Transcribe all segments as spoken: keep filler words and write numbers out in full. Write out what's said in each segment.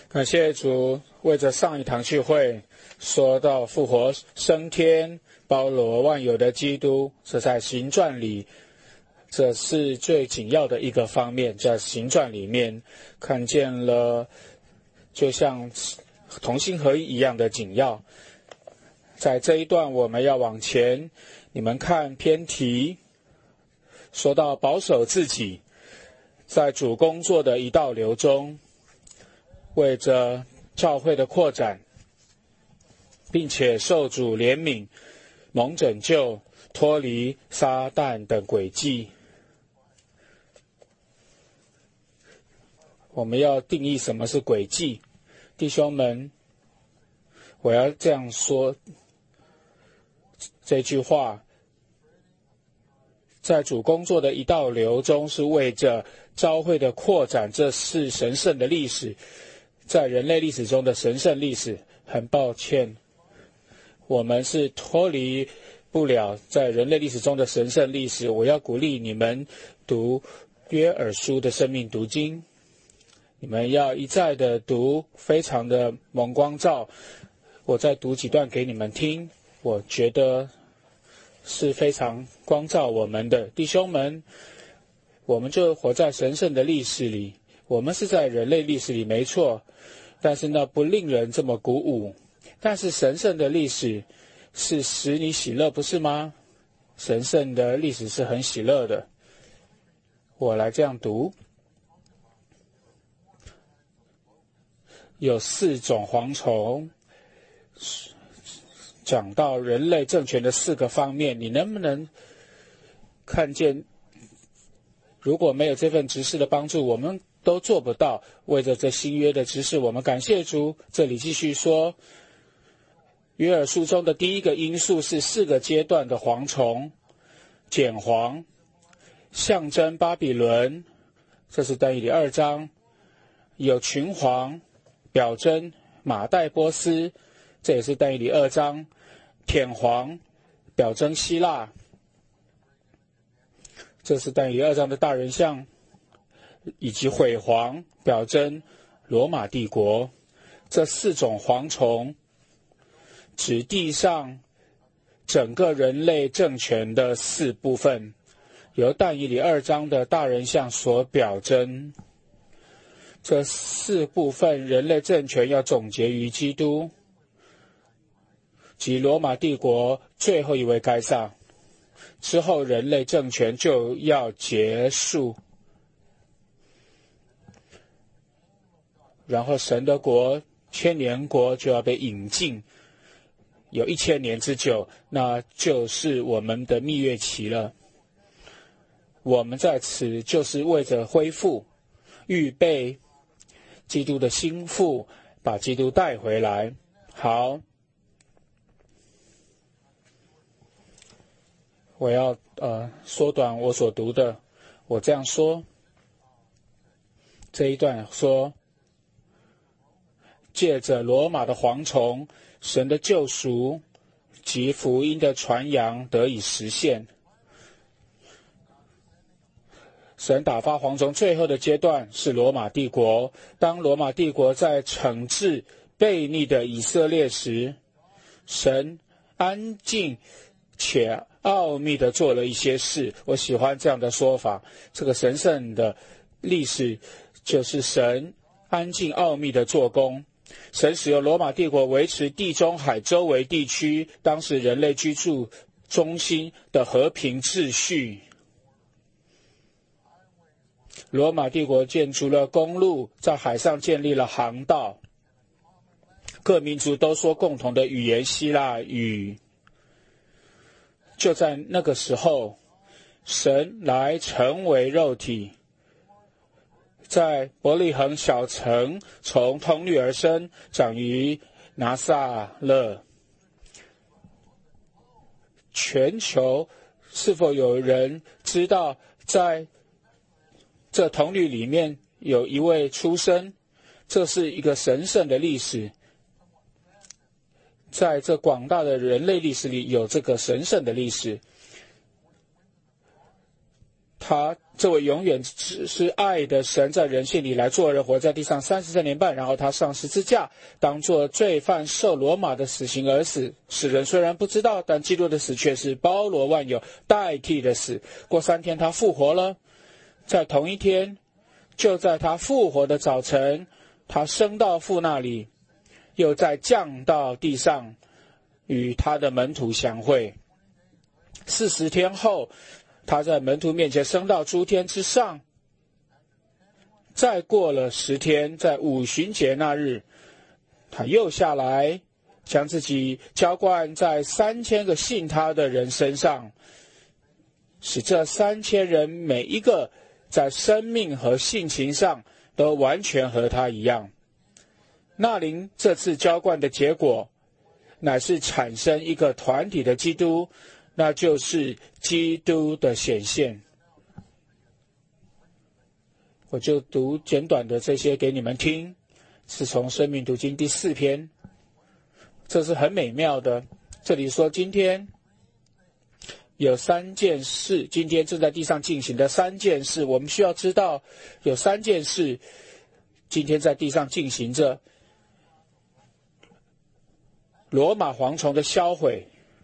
感谢主，为着上一堂聚会说到复活升天、包罗万有的基督，这在行传里，这是最紧要的一个方面。在行传里面看见了，就像同心合一一样的紧要。在这一段我们要往前，你们看偏题，说到保守自己，在主工作的一道流中，为着教会的扩展，并且受主怜悯，蒙拯救，脱离撒旦等诡计。我们要定义什么是诡计，弟兄们，我要这样说这句话，在主工作的一道流中，是为着教会的扩展，这是神圣的历史，在人类历史中的神圣历史。很抱歉，我们是脱离不了在人类历史中的神圣历史。我要鼓励你们读约珥书的生命读经，你们要一再的读，非常的蒙光照。我再读几段给你们听，我觉得是非常光照我们的。弟兄们，我们就活在神圣的历史里，我们是在人类历史里没错，但是呢，不令人这么鼓舞。但是神圣的历史是使你喜乐，不是吗？神圣的历史是很喜乐的。我来这样读，有四种蝗虫，讲到人类政权的四个方面，你能不能看见，如果没有这份执事的帮助，我们都做不到。为着这新约的执事，我们感谢主。这里继续说，约珥书中的第一个因素是四个阶段的蝗虫，茧蝗，象征巴比伦，这是但以理二章；有群蝗，表征马代波斯，这也是但以理二章；舔蝗，表征希腊，这是但以理二章的大人像；以及毁蝗，表征罗马帝国。这四种蝗虫指地上整个人类政权的四部分，由但以理二章的大人像所表征。这四部分人类政权要总结于基督，即罗马帝国最后一位该撒，之后人类政权就要结束，然后神的国千年国就要被引进，有一千年之久，那就是我们的蜜月期了。我们在此就是为着恢复、预备基督的心腹，把基督带回来。好，我要呃缩短我所读的，我这样说，这一段说，借着罗马的蝗虫，神的救赎及福音的传扬得以实现。神打发蝗虫最后的阶段是罗马帝国。当罗马帝国在惩治悖逆的以色列时，神安静且奥秘地做了一些事。我喜欢这样的说法，这个神圣的历史就是神安静奥秘的做工。神使用罗马帝国维持地中海周围地区当时人类居住中心的和平秩序。罗马帝国建筑了公路，在海上建立了航道，各民族都说共同的语言希腊语。就在那个时候，神来成为肉体，在伯利恒小城从童女而生，长于拿撒勒。全球是否有人知道，在这童女里面有一位出生？这是一个神圣的历史，在这广大的人类历史里有这个神圣的历史。 他这位永远是是爱的神，在人性里来做人，活在地上三十三年半，然后他上十字架，当作罪犯受罗马的死刑而死。世人虽然不知道，但基督的死却是包罗万有，代替的死。过三天他复活了，在同一天，就在他复活的早晨，他升到父那里，又再降到地上，与他的门徒相会。四十天后，他在门徒面前升到诸天之上。再过了十天，在五旬节那日，他又下来，将自己浇灌在三千个信他的人身上，使这三千人每一个在生命和性情上都完全和他一样。那灵这次浇灌的结果，乃是产生一个团体的基督，那就是基督的显现。我就读简短的这些给你们听，是从《生命读经》第四篇，这是很美妙的。这里说，今天有三件事，今天正在地上进行的三件事，我们需要知道有三件事今天在地上进行着。罗马蝗虫的销毁，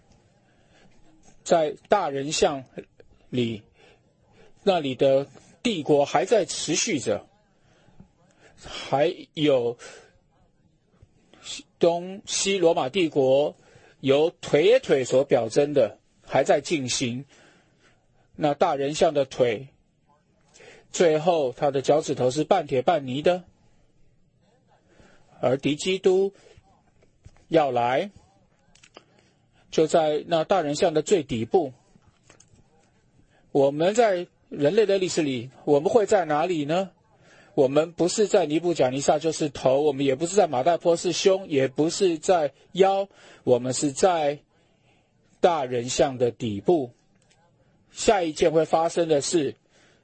在大人像里，那里的帝国还在持续着，还有东西罗马帝国由腿腿所表征的还在进行。那大人像的腿，最后他的脚趾头是半铁半泥的，而敌基督要来，就在那大人像的最底部。我们在人类的历史里，我们会在哪里呢？我们不是在尼布甲尼撒，就是头；我们也不是在马代波是胸，也不是在腰，我们是在大人像的底部。下一件会发生的是，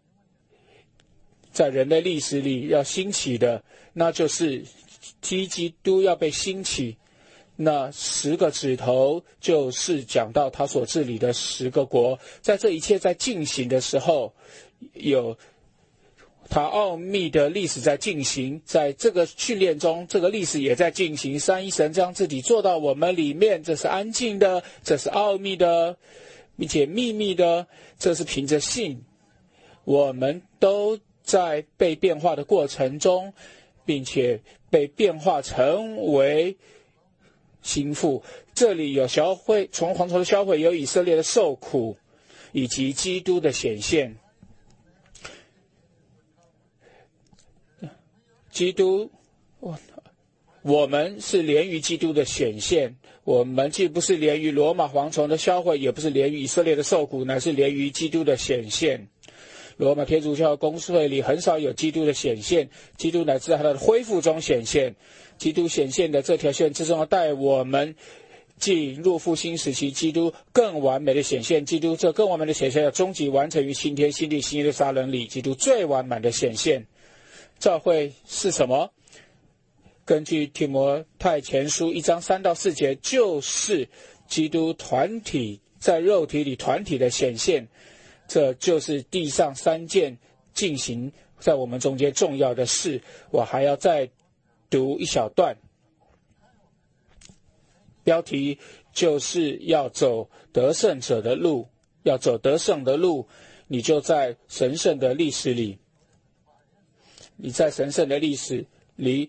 在人类历史里要兴起的，那就是基督要被兴起。那十个指头就是讲到他所治理的十个国。在这一切在进行的时候，有他奥秘的历史在进行，在这个训练中，这个历史也在进行。三一神将自己做到我们里面，这是安静的，这是奥秘的，并且秘密的，这是凭着信。我们都在被变化的过程中，并且被变化成为心腹。这里有销毁，从蝗虫的销毁，有以色列的受苦，以及基督的显现。基督，我们是连于基督的显现。我们既不是连于罗马蝗虫的销毁，也不是连于以色列的受苦，乃是连于基督的显现。罗马天主教公会里很少有基督的显现，基督乃至在他的恢复中显现。基督显现的这条线之中，要带我们进入复兴时期，基督更完美的显现。基督这更完美的显现要终极完成于新天新地新耶路撒冷里，基督最完满的显现。教会是什么？根据提摩太前书一章三到四节，就是基督团体在肉体里团体的显现。这就是地上三件进行在我们中间重要的事。我还要再读一小段，标题就是要走得胜者的路。要走得胜的路，你就在神圣的历史里，你在神圣的历史里，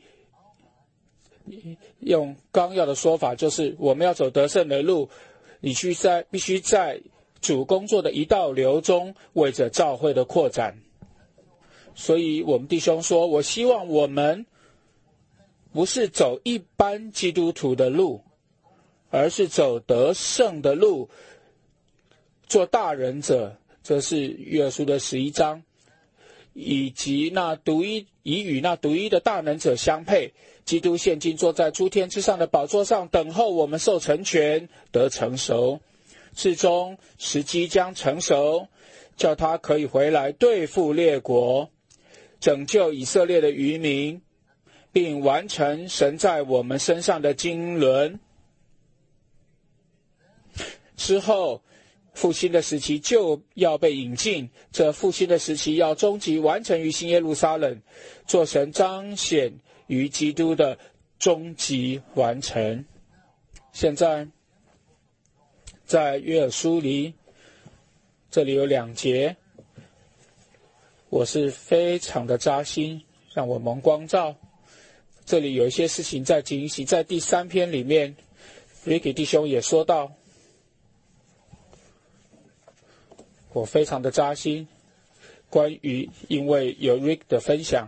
用纲要的说法就是我们要走得胜的路，你去在必须在主工作的一道流中，为着教会的扩展。所以我们弟兄说，我希望我们不是走一般基督徒的路，而是走得胜的路，做大人者。这是约书的十一章，以及那独一以与那独一的大能者相配。基督现今坐在诸天之上的宝座上，等候我们受成全，得成熟。至终时机将成熟，叫他可以回来对付列国，拯救以色列的余民，并完成神在我们身上的经纶。之后复兴的时期就要被引进，这复兴的时期要终极完成于新耶路撒冷，做神彰显于基督的终极完成。现在在约珥书里，这里有两节，我是非常的扎心，让我蒙光照。这里有一些事情在进行，在第三篇里面 Ricky 弟兄也说到，我非常的扎心，关于因为有 Rick 的分享，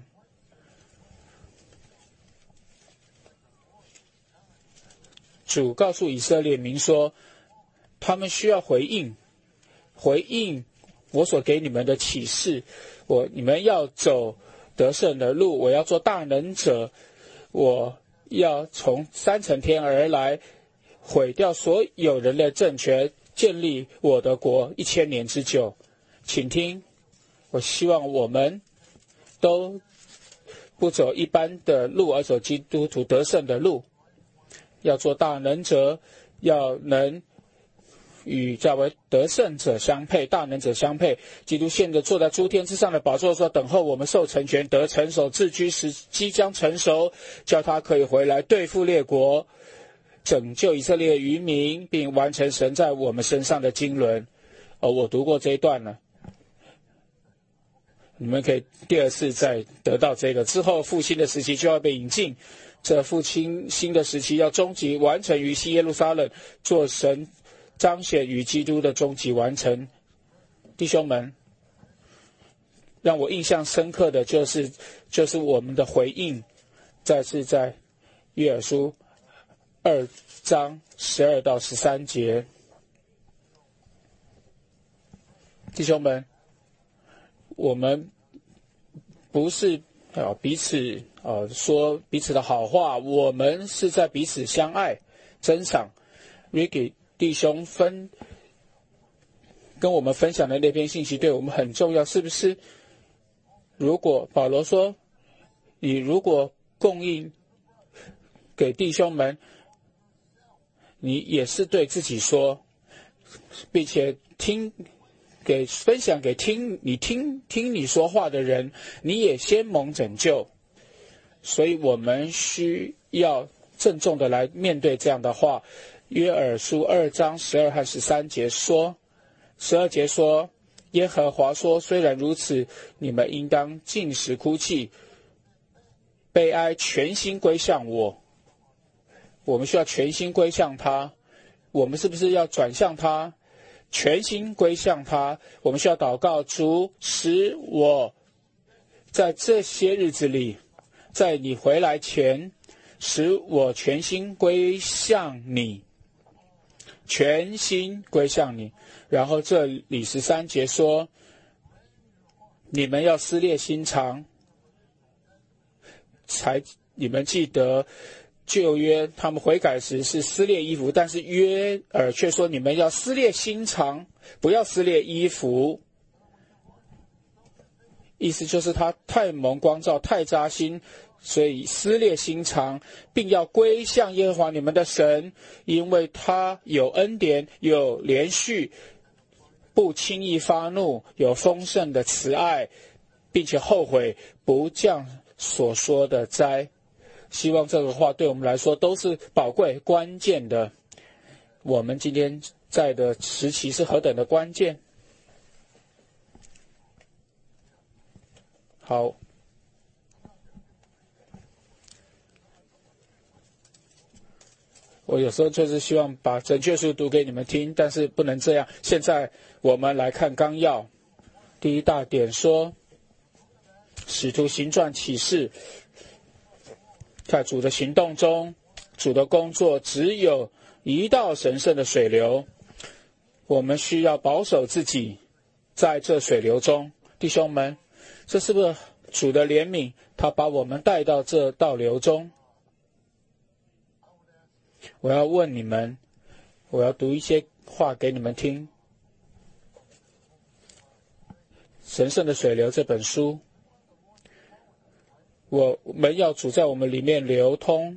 主告诉以色列民说，他们需要回应，回应我所给你们的启示。我你们要走得胜的路，我要做大能者，我要从三层天而来，毁掉所有人的政权，建立我的国一千年之久。请听，我希望我们都不走一般的路，而走基督徒得胜的路，要做大能者，要能与较为得胜者相配，大能者相配。基督现在坐在诸天之上的宝座说，等候我们受成全，得成熟，自居时即将成熟，叫他可以回来对付列国，拯救以色列渔民，并完成神在我们身上的经纶。哦，我读过这一段了，你们可以第二次再得到这个。之后复兴的时期就要被引进，这复兴新的时期要终极完成于新耶路撒冷，做神彰显与基督的终极完成。弟兄们，让我印象深刻的就是就是我们的回应，再次在约珥书二章十二到十三节。弟兄们，我们不是呃彼此呃说彼此的好话，我们是在彼此相爱珍赏。Ricky 弟兄分跟我们分享的那篇信息对我们很重要，是不是？如果保罗说，你如果供应给弟兄们，你也是对自己说，并且听给分享给听你听听你说话的人，你也先蒙拯救。所以我们需要郑重的来面对这样的话。约珥书二章十二和十三节说，十二节说，耶和华说，虽然如此，你们应当禁食哭泣，悲哀，全心归向我。我们需要全心归向他。我们是不是要转向他，全心归向他？我们需要祷告，主使我在这些日子里，在你回来前，使我全心归向你，全心归向你。然后这里十三节说，你们要撕裂心肠，才你们记得旧约他们悔改时是撕裂衣服，但是约珥却说你们要撕裂心肠，不要撕裂衣服。意思就是他太蒙光照，太扎心，所以撕裂心肠，并要归向耶和华你们的神，因为他有恩典，有连续，不轻易发怒，有丰盛的慈爱，并且后悔不降所说的灾。希望这个话对我们来说都是宝贵关键的。我们今天在的时期是何等的关键。好，我有时候就是希望把准确书读给你们听，但是不能这样。现在我们来看纲要，第一大点说，使徒行传启示，在主的行动中，主的工作只有一道神圣的水流，我们需要保守自己在这水流中。弟兄们，这是不是主的怜悯？他把我们带到这道流中。我要问你们，我要读一些话给你们听。神圣的水流这本书，我们要主在我们里面流通。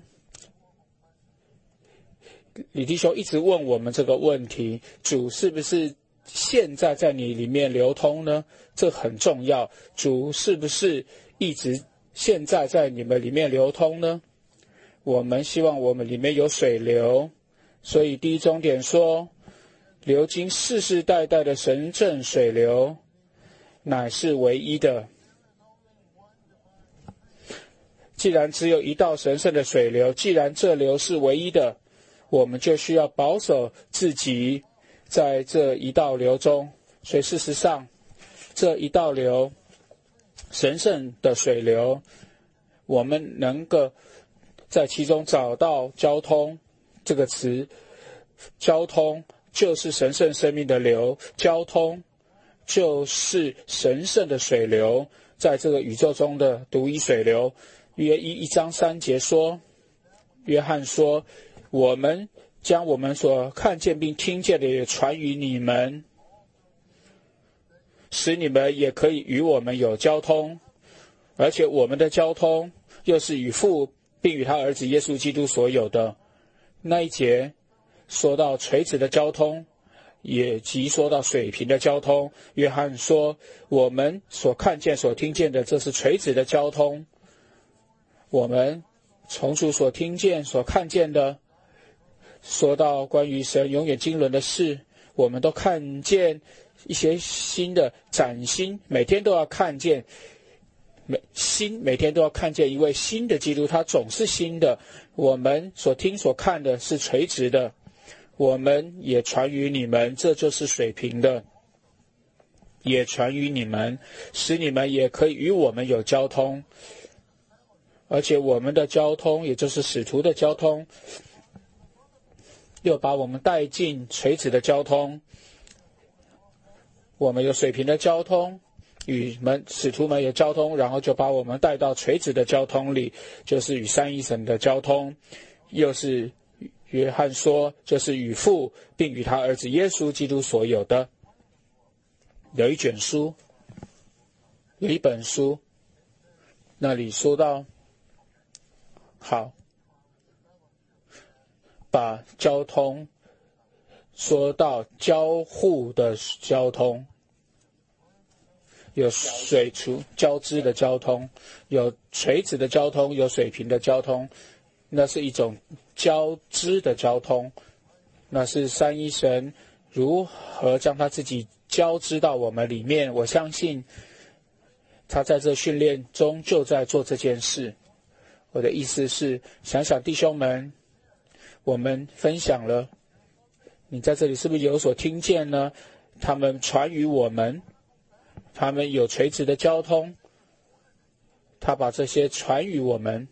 李弟兄一直问我们这个问题，主是不是现在在你里面流通呢？这很重要。主是不是一直现在在你们里面流通呢？我们希望我们里面有水流，所以第一重点说，流经世世代代的神圣水流，乃是唯一的。既然只有一道神圣的水流，既然这流是唯一的，我们就需要保守自己在这一道流中。所以事实上，这一道流神圣的水流，我们能够在其中找到交通这个词。交通就是神圣生命的流，交通就是神圣的水流，在这个宇宙中的独一水流。约一一章三节说，约翰说，我们将我们所看见并听见的也传于你们，使你们也可以与我们有交通，而且我们的交通又是与父并与他儿子耶稣基督所有的。那一节说到垂直的交通，也即说到水平的交通。约翰说，我们所看见所听见的，这是垂直的交通。我们从主所听见所看见的，说到关于神永远经纶的事，我们都看见一些新的崭新，每天都要看见每新每天都要看见一位新的基督，他总是新的。我们所听所看的是垂直的，我们也传于你们，这就是水平的，也传于你们，使你们也可以与我们有交通。而且我们的交通，也就是使徒的交通，又把我们带进垂直的交通。我们有水平的交通，与们使徒们有交通，然后就把我们带到垂直的交通里，就是与三一神的交通。又是约翰说，就是与父并与他儿子耶稣基督所有的。有一卷书，有一本书，那里说到，好，把交通说到交互的交通，有水处交织的交通，有垂直的交通，有水平的交通，那是一种交织的交通，那是三一神如何将他自己交织到我们里面。我相信他在这训练中就在做这件事。我的意思是，想想弟兄们，我们分享了，你在这里是不是有所听见呢？他们传于我们，他们有垂直的交通，他把这些传于我们，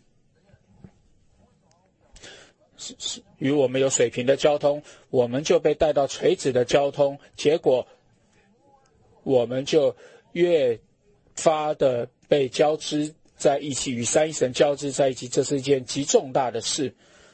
是是与我们有水平的交通，我们就被带到垂直的交通，结果我们就越发的被交织在一起，与三一神交织在一起，这是一件极重大的事。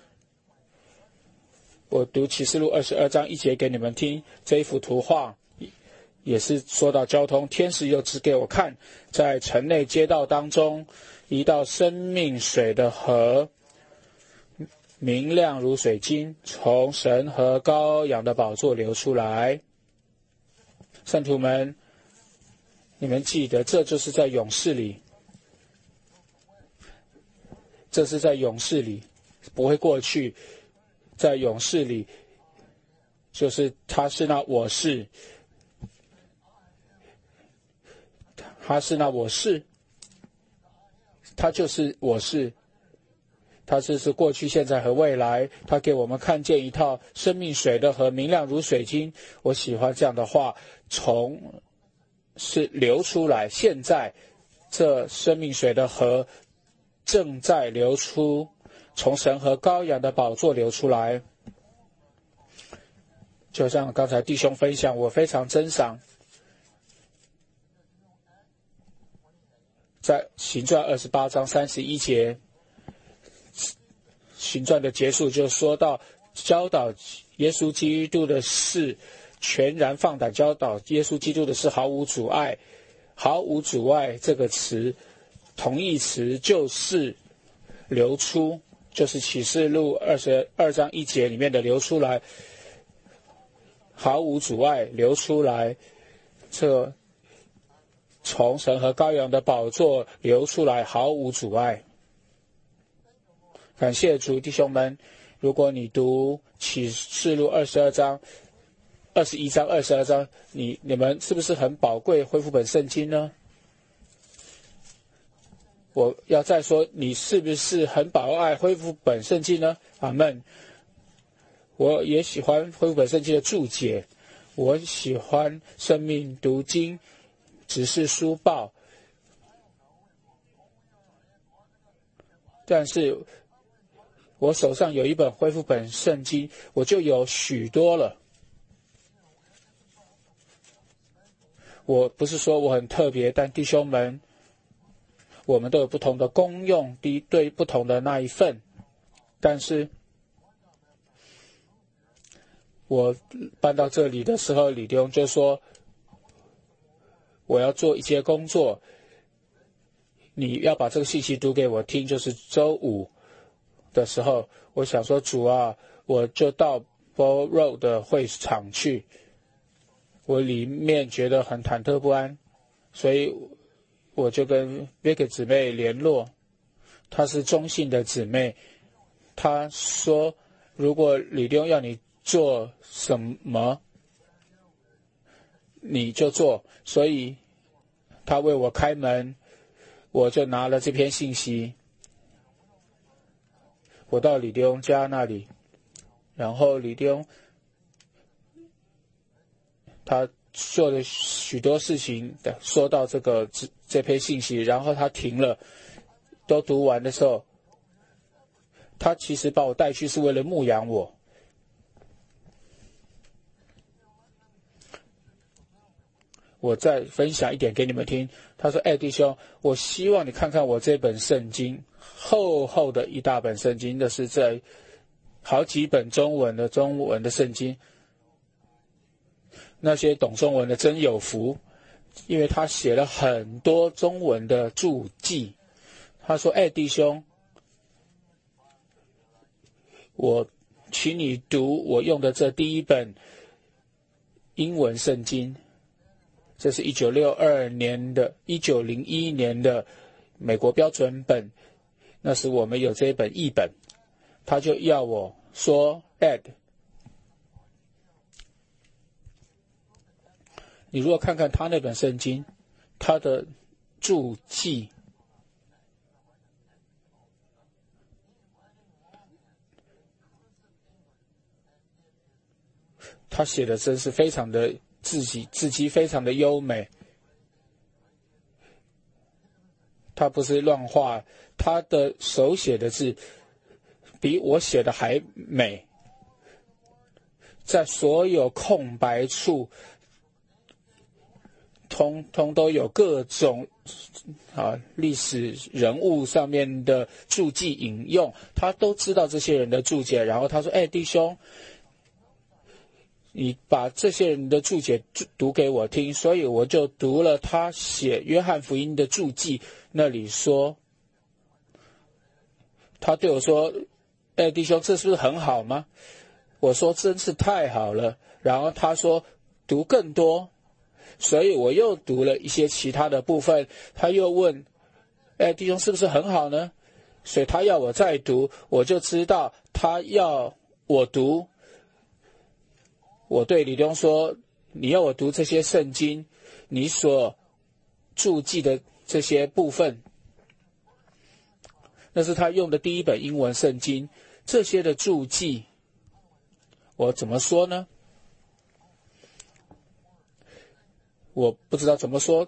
我读启示录二十二章一节给你们听，这一幅图画也是说到交通。天使又指给我看，在城内街道当中，一道生命水的河，明亮如水晶，从神和羔羊的宝座流出来。圣徒们，你们记得，这就是在勇士里，这是在勇士里，不会过去。在勇士里，就是他是那我是，他是那我是，他就是我是，他就是过去现在和未来。他给我们看见一套生命水的河，明亮如水晶。我喜欢这样的话，从是流出来，现在这生命水的河正在流出，从神和羔羊的宝座流出来。就像刚才弟兄分享，我非常珍赏在行传二十八章三十一节，行传的结束就说到教导耶稣基督的事，全然放胆教导耶稣基督的事，毫无阻碍。毫无阻碍这个词，同义词就是流出，就是启示录二十二章一节里面的流出来。 毫无阻碍流出来，这从神和羔羊的宝座流出来，毫无阻碍。感谢主，弟兄们，如果你读启示录二十二章、二十一章、二十二章，你你们是不是很宝贵恢复本圣经呢？我要再说，你是不是很宝爱恢复本圣经呢？阿们。我也喜欢恢复本圣经的注解，我喜欢生命读经、只是书报，但是我手上有一本恢复本圣经，我就有许多了。我不是说我很特别，但弟兄们，我们都有不同的功用，对不同的那一份。但是我搬到这里的时候，李弟兄就说我要做一些工作，你要把这个信息读给我听，就是周五的时候，我想说主啊，我就到 Ball Road 的会场去，我里面觉得很忐忑不安，所以我就跟 Vicky 姊妹联络，她是中信的姊妹，她说如果李弟兄要你做什么你就做，所以她为我开门，我就拿了这篇信息，我到李弟兄家那里，然后李弟兄他做了许多事情，说到这个这篇信息，然后他停了，都读完的时候，他其实把我带去是为了牧养我。我再分享一点给你们听。他说：“哎，弟兄，我希望你看看我这本圣经，厚厚的一大本圣经，那是在好几本中文的中文的圣经。那些懂中文的真有福，因为他写了很多中文的注记。他说：哎，弟兄，我请你读我用的这第一本英文圣经。”这是一九六二年的一九零一年的美国标准本，那时我们有这一本译本，他就要我说 Ed， 你如果看看他那本圣经，他的注记他写的真是非常的字迹字迹非常的优美，他不是乱画，他的手写的字比我写的还美，在所有空白处通通都有各种啊历史人物上面的注记引用，他都知道这些人的注解，然后他说：哎，弟兄，你把这些人的注解读给我听，所以我就读了他写约翰福音的注记，那里说，他对我说：哎，弟兄，这是不是很好吗？我说真是太好了。然后他说读更多，所以我又读了一些其他的部分。他又问：哎，弟兄，是不是很好呢？所以他要我再读，我就知道他要我读。我对李东说：你要我读这些圣经，你所注记的这些部分，那是他用的第一本英文圣经，这些的注记，我怎么说呢？我不知道怎么说。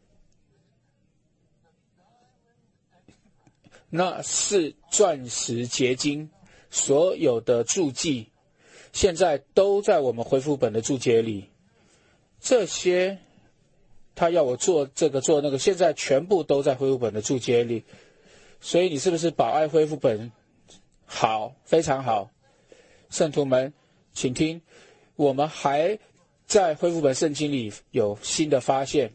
那是钻石结晶，所有的注记现在都在我们恢复本的注解里，这些他要我做这个做那个，现在全部都在恢复本的注解里。所以你是不是宝爱恢复本？好，非常好。圣徒们请听，我们还在恢复本圣经里有新的发现。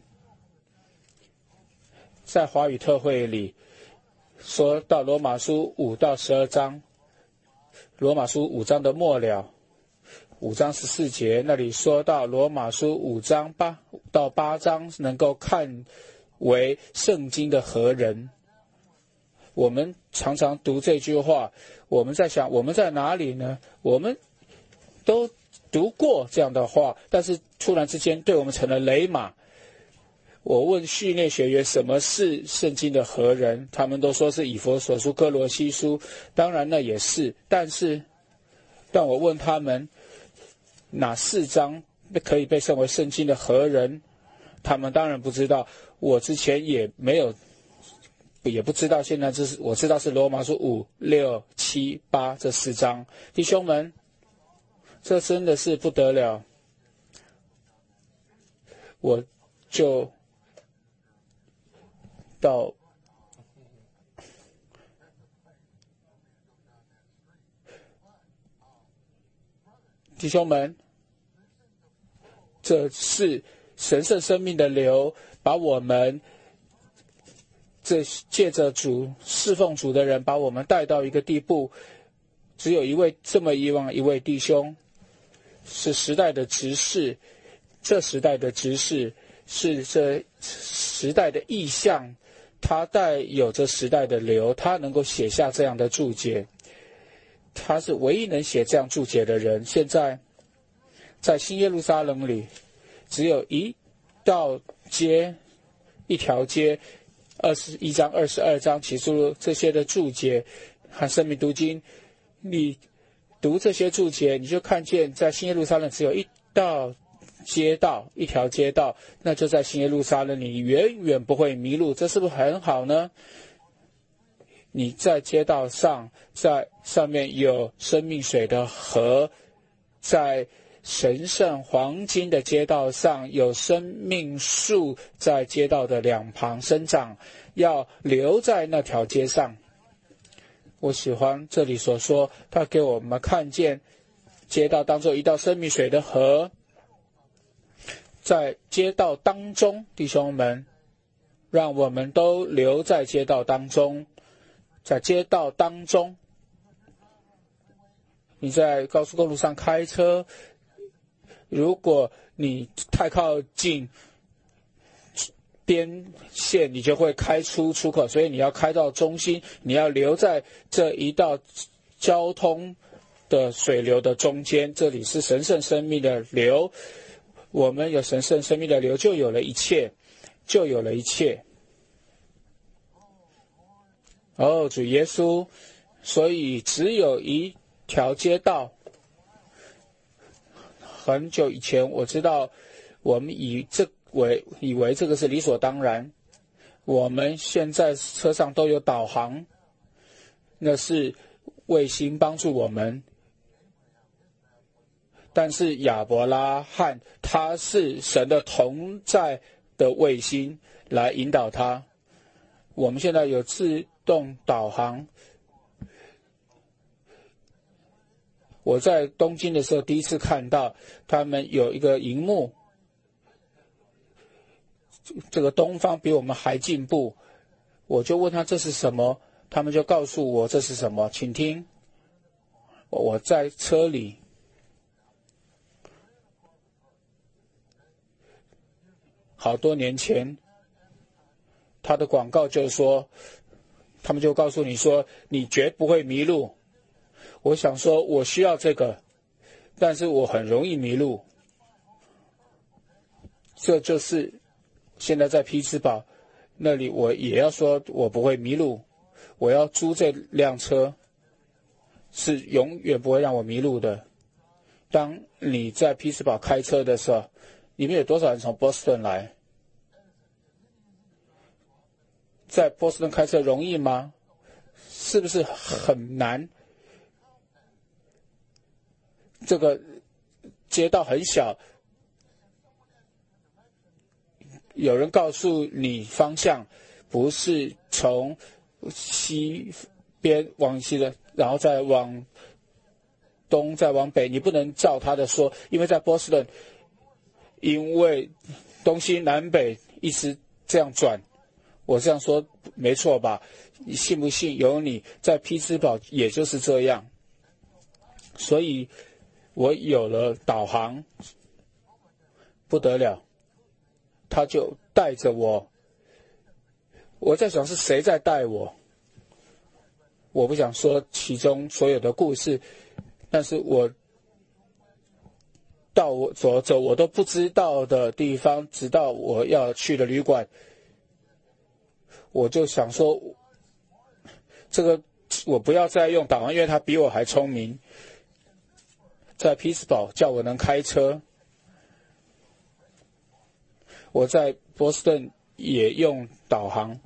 在华语特会里说到罗马书五到十二章，罗马书五章的末了， 五章十四节那里说到罗马书五章八到八章能够看为圣经的何人。我们常常读这句话，我们在想我们在哪里呢？我们都读过这样的话，但是突然之间对我们成了雷马。我问序内学员什么是圣经的何人，他们都说是以弗所书、哥罗西书，当然那也是，但是但我问他们哪四章可以被称为圣经的何人，他们当然不知道。我之前也没有也不知道，现在这是我知道是罗马书五、六、七、八这四章。弟兄们，这真的是不得了，我就到弟兄们，这是神圣生命的流，把我们这借着主侍奉主的人，把我们带到一个地步。只有一位这么一位一位弟兄，是时代的执事，这时代的执事是这时代的意象，他带有着时代的流，他能够写下这样的注解，他是唯一能写这样注解的人。现在在新耶路撒冷里，只有一道街，一条街，二十一章、二十二章启示录这些的注解和生命读经，你读这些注解，你就看见在新耶路撒冷只有一道街道，一条街道，那就在新耶路撒冷你远远不会迷路，这是不是很好呢？你在街道上，在上面有生命水的河，在神圣黄金的街道上有生命树在街道的两旁生长，要留在那条街上。我喜欢这里所说，他给我们看见街道当中一道生命水的河，在街道当中，弟兄们，让我们都留在街道当中。在街道当中，你在高速公路上开车，如果你太靠近边线，你就会开出出口，所以你要开到中心，你要留在这一道交通的水流的中间。这里是神圣生命的流，我们有神圣生命的流，就有了一切，就有了一切。哦，主耶稣，所以只有一条街道。很久以前我知道，我们以这为以为这个是理所当然。我们现在车上都有导航，那是卫星帮助我们。但是亚伯拉罕他是神的同在的卫星来引导他。我们现在有自动导航。我在东京的时候第一次看到他们有一个荧幕，这个东方比我们还进步。我就问他这是什么，他们就告诉我这是什么。请听，我在车里，好多年前，他的广告就是说，他们就告诉你说你绝不会迷路。我想说我需要这个，但是我很容易迷路。这就是现在在匹兹堡那里，我也要说我不会迷路。我要租这辆车是永远不会让我迷路的。当你在匹兹堡开车的时候，里面有多少人从波士顿来？在波士顿开车容易吗？是不是很难？这个街道很小，有人告诉你方向，不是从西边往西的，然后再往东，再往北，你不能照他的说，因为在波士顿，因为东西南北一直这样转。我这样说没错吧？你信不信由你。在匹兹堡也就是这样。所以我有了导航，不得了，他就带着我。我在想是谁在带我，我不想说其中所有的故事，但是我到我走走我都不知道的地方，直到我要去的旅馆，我就想说，这个我不要再用导航，因为他比我还聪明。在匹兹堡叫我能开车，我在波士顿也用导航。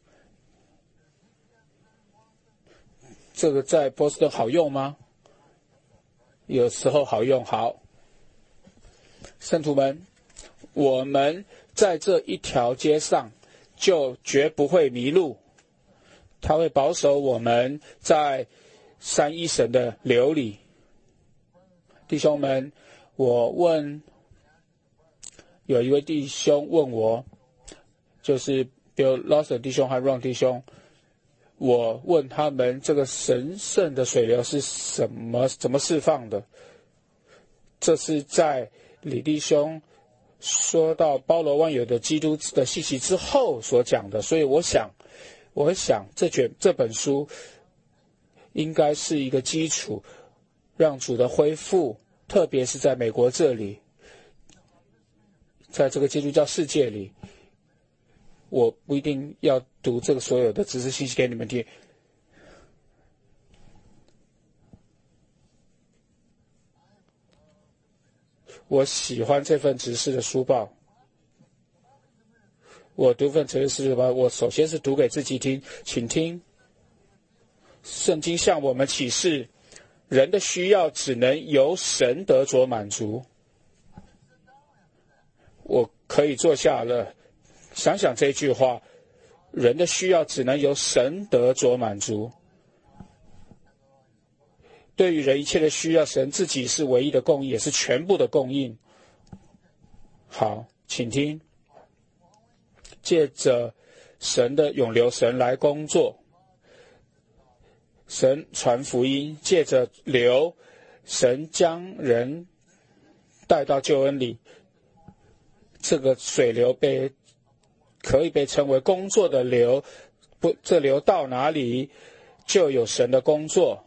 这个在波士顿好用吗？有时候好用。好，圣徒们，我们在这一条街上就绝不会迷路，他会保守我们在三一神的流里。弟兄们，我问，有一位弟兄问我，就是 Bill Lawson 弟兄和 Ron 弟兄，我问他们这个神圣的水流是什么怎么释放的？这是在李弟兄说到包罗万有的基督的信息之后所讲的，所以我想，我想这卷这本书应该是一个基础，让主的恢复，特别是在美国这里，在这个基督教世界里，我不一定要读这个所有的知识信息给你们听。我喜欢这份执事的书报。我读份执事书报，我首先是读给自己听，请听。圣经向我们启示，人的需要只能由神得着满足。我可以坐下了，想想这句话，人的需要只能由神得着满足。对于人一切的需要，神自己是唯一的供应，也是全部的供应。好，请听，借着神的永流神来工作，神传福音，借着流，神将人带到救恩里。这个水流被可以被称为工作的流，不，这流到哪里就有神的工作。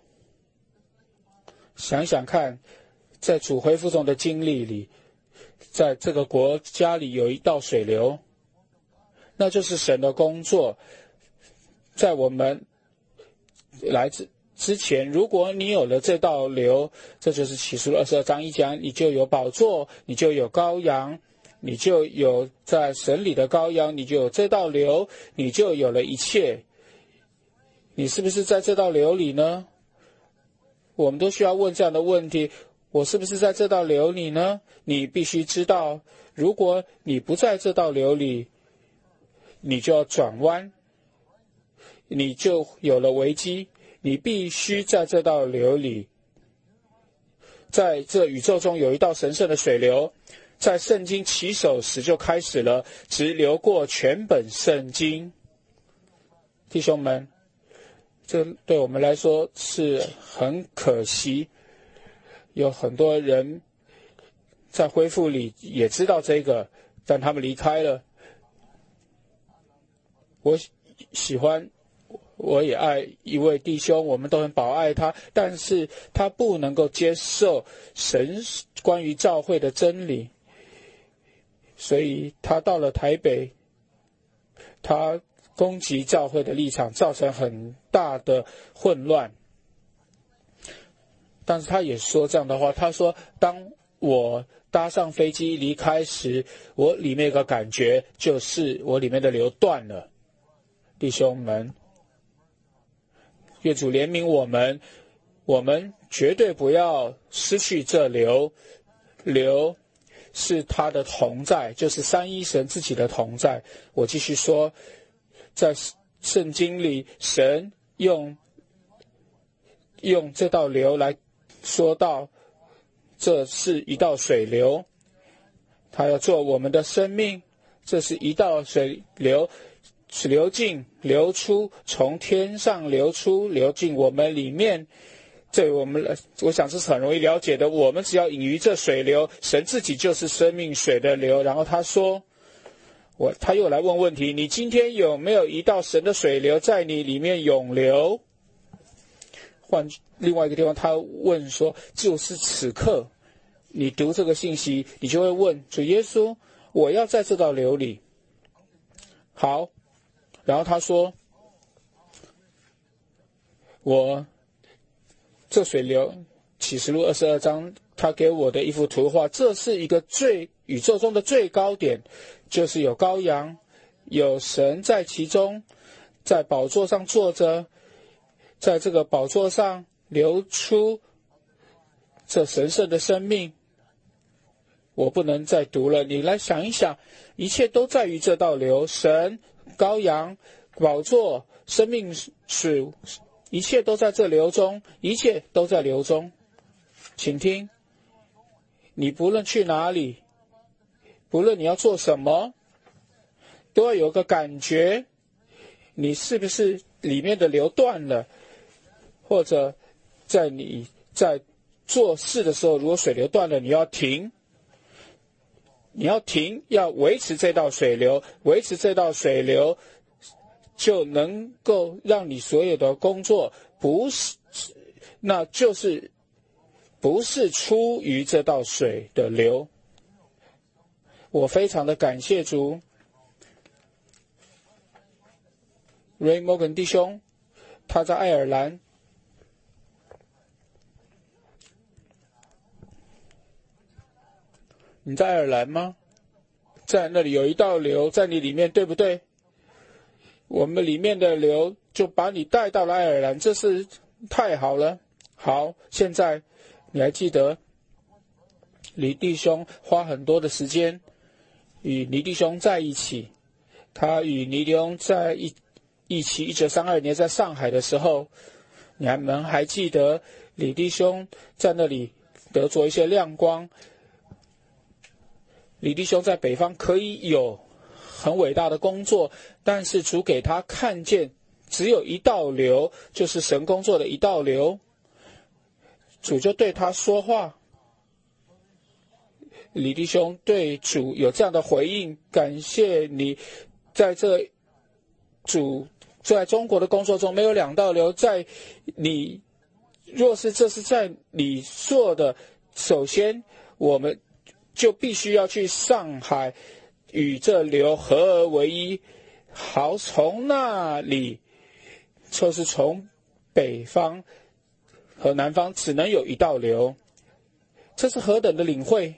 想想看，在主恢复中的经历里，在这个国家里有一道水流，那就是神的工作。在我们来自之前，如果你有了这道流，这就是启示录二十二章一讲，你就有宝座，你就有羔羊，你就有在神里的羔羊，你就有这道流，你就有了一切。你是不是在这道流里呢？我们都需要问这样的问题，我是不是在这道流里呢？你必须知道，如果你不在这道流里，你就要转弯，你就有了危机。你必须在这道流里，在这宇宙中有一道神圣的水流，在圣经起手时就开始了，直流过全本圣经。弟兄们，这对我们来说是很可惜，有很多人在恢复里也知道这个，但他们离开了。我喜欢，我也爱一位弟兄，我们都很宝爱他，但是他不能够接受神关于教会的真理，所以他到了台北，他攻击教会的立场，造成很大的混乱。但是他也说这样的话，他说，当我搭上飞机离开时，我里面有个感觉，就是我里面的流断了。弟兄们，愿主怜悯我们，我们绝对不要失去这流。流是他的同在，就是三一神自己的同在。我继续说，在圣经里，神用用这道流来说到，这是一道水流，他要做我们的生命，这是一道水流，流进流出，从天上流出，流进我们里面。 这我们来，我想这是很容易了解的。我们只要饮于这水流，神自己就是生命水的流。然后他说，我他又来问问题：你今天有没有一道神的水流在你里面涌流？换另外一个地方，他问说，就是此刻，你读这个信息，你就会问主耶稣：我要在这道流里。好，然后他说，我这水流，启示录二十二章，他给我的一幅图画，这是一个最宇宙中的最高点，就是有羔羊，有神在其中，在宝座上坐着，在这个宝座上流出这神圣的生命。我不能再读了，你来想一想，一切都在于这道流，神、羔羊、宝座、生命水，一切都在这流中，一切都在流中。请听，你不论去哪里，不论你要做什么，都要有个感觉，你是不是里面的流断了，或者在你在做事的时候，如果水流断了，你要停，你要停，要维持这道水流，维持这道水流，就能够让你所有的工作不是，那就是不是出于这道水的流。我非常的感谢主。Ray Morgan 弟兄，他在爱尔兰，你在爱尔兰吗？在那里有一道流在你里面，对不对？我们里面的流就把你带到了爱尔兰，这是太好了。好，现在你还记得李弟兄花很多的时间与倪弟兄在一起，他与倪弟兄在一一起一九三二年在上海的时候，你们还记得李弟兄在那里得着一些亮光。李弟兄在北方可以有很伟大的工作，但是主给他看见只有一道流，就是神工作的一道流。主就对他说话，李弟兄对主有这样的回应：感谢你在这主在中国的工作中没有两道流，在你若是这是在你做的，首先我们就必须要去上海与这流合而为一，好从那里就是从北方和南方只能有一道流。这是何等的领会，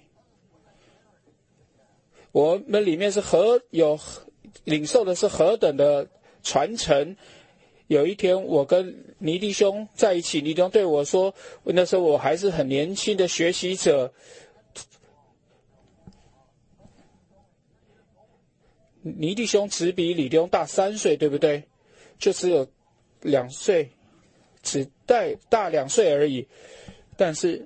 我们里面是何有领受的是何等的传承。有一天我跟倪弟兄在一起，倪弟兄对我说，那时候我还是很年轻的学习者，倪弟兄只比李弟兄大三岁，对不对？就只有两岁，只带大两岁而已。但是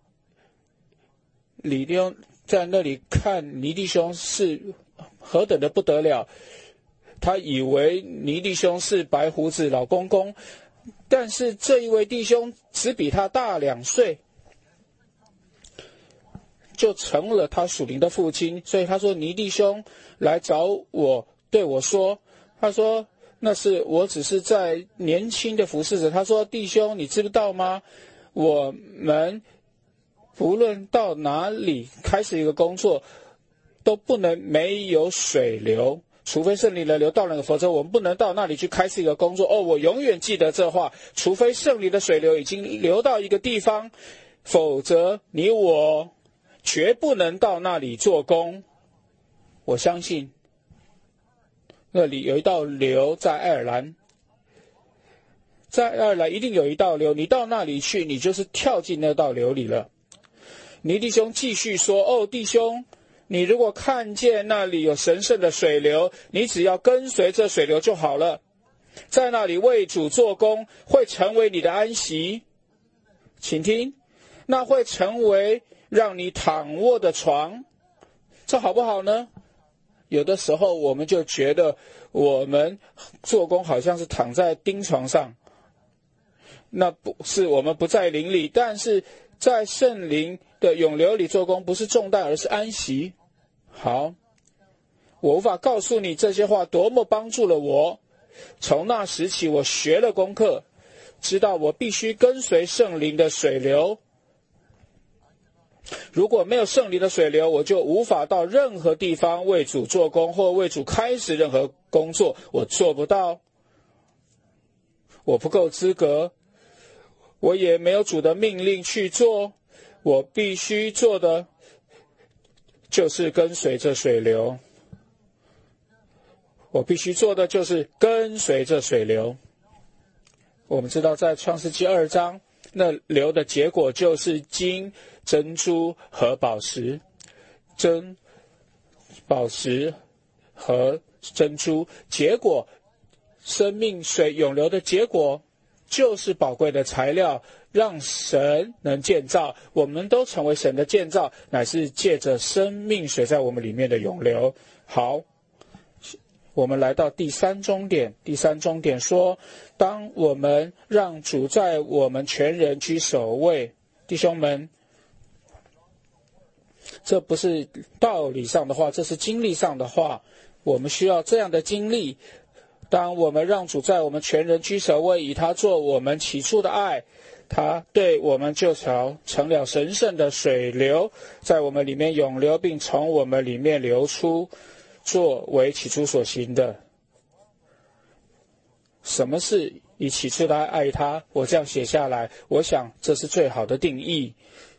李弟兄在那里看倪弟兄是何等的不得了，他以为倪弟兄是白胡子老公公，但是这一位弟兄只比他大两岁，就成了他属灵的父亲。所以他说，倪弟兄来找我，对我说，他说那是我只是在年轻的服侍者。他说，弟兄你知道吗，我们不论到哪里开始一个工作，都不能没有水流，除非圣灵的流到了，否则我们不能到那里去开始一个工作。哦，我永远记得这话，除非圣灵的水流已经流到一个地方，否则你我绝不能到那里做工。我相信那里有一道流，在爱尔兰，在爱尔兰一定有一道流，你到那里去，你就是跳进那道流里了。倪弟兄继续说，哦，弟兄，你如果看见那里有神圣的水流，你只要跟随这水流就好了，在那里为主做工，会成为你的安息。请听，那会成为让你躺卧的床，这好不好呢？有的时候我们就觉得我们做工好像是躺在钉床上， 那不是我们不在灵里，但是在圣灵的涌流里做工，不是重担，而是安息。好，我无法告诉你这些话多么帮助了我。从那时起，我学了功课，知道我必须跟随圣灵的水流。如果没有圣灵的水流，我就无法到任何地方为主做工，或为主开始任何工作。我做不到，我不够资格，我也没有主的命令去做。我必须做的就是跟随着水流。我必须做的就是跟随着水流。我们知道在创世纪二章，那流的结果就是金、珍珠和宝石。珍、宝石和珍珠，结果生命水涌流的结果就是宝贵的材料，让神能建造。我们都成为神的建造，乃是借着生命水在我们里面的涌流。好，我们来到第三终点。第三终点说，当我们让主在我们全人居首位，弟兄们，这不是道理上的话，这是经历上的话。我们需要这样的经历。当我们让主在我们全人居首位，以他做我们起初的爱，他对我们就成成了神圣的水流，在我们里面涌流，并从我们里面流出，作为起初所行的。什么是以起初的爱爱他？我这样写下来，我想这是最好的定义。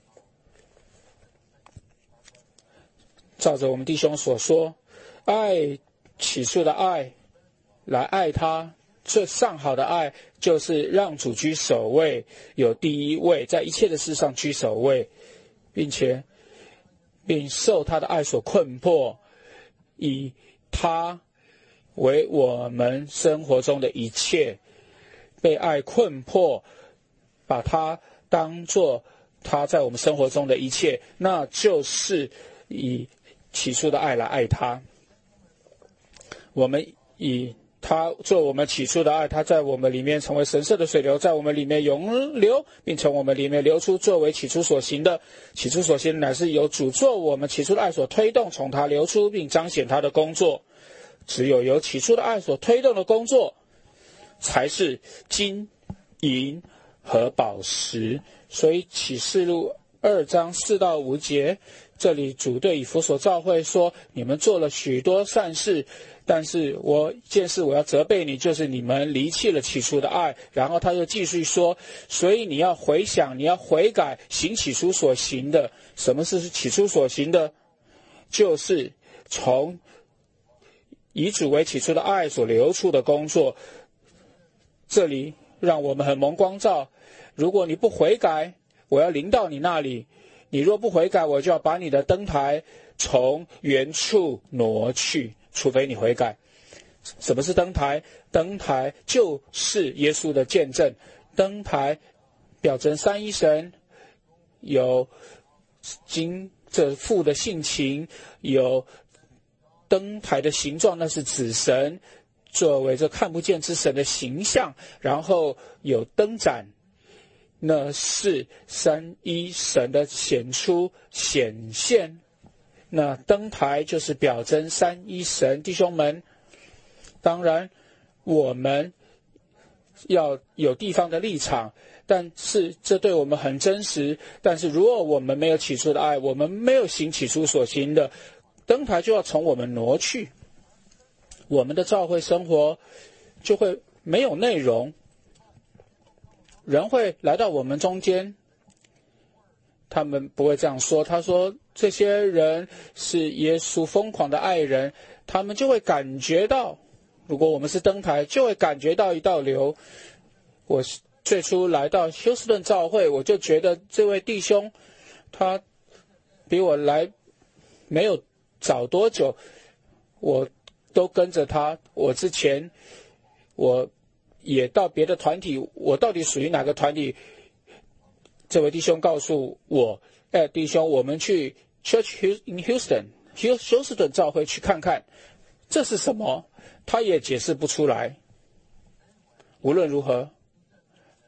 照着我们弟兄所说，爱起初的爱来爱他，最上好的爱就是让主居首位，有第一位，在一切的事上居首位，并且并受他的爱所困迫，以他为我们生活中的一切，被爱困迫，把他当作他在我们生活中的一切，那就是以起初的爱来爱他。我们以他做我们起初的爱，他在我们里面成为神圣的水流，在我们里面涌流，并从我们里面流出，作为起初所行的。起初所行乃是由主做我们起初的爱所推动，从他流出，并彰显他的工作。只有由起初的爱所推动的工作，才是金、银和宝石。所以启示录二章四到五节，这里主对以弗所教会说，你们做了许多善事，但是我一件事我要责备你，就是你们离弃了起初的爱。然后他又继续说，所以你要回想，你要悔改，行起初所行的。什么是起初所行的？就是从以主为起初的爱所流出的工作。这里让我们很蒙光照，如果你不悔改，我要临到你那里，你若不悔改，我就要把你的灯台从原处挪去，除非你悔改。什么是灯台？灯台就是耶稣的见证。灯台表征三一神，有经这父的性情，有灯台的形状，那是子神作为这看不见之神的形象，然后有灯盏，那是三一神的显出显现。那灯台就是表征三一神。弟兄们，当然我们要有地方的立场，但是这对我们很真实。但是如果我们没有起初的爱，我们没有行起初所行的，灯台就要从我们挪去，我们的教会生活就会没有内容。人会来到我们中间，他们不会这样说，他说这些人是耶稣疯狂的爱人，他们就会感觉到，如果我们是灯台，就会感觉到一道流。我最初来到休斯顿教会，我就觉得这位弟兄他比我来没有早多久，我都跟着他。我之前我也到别的团体，我到底属于哪个团体？这位弟兄告诉我，哎，弟兄，我们去 Church in Houston 休斯顿教会去看看，这是什么？他也解释不出来。无论如何，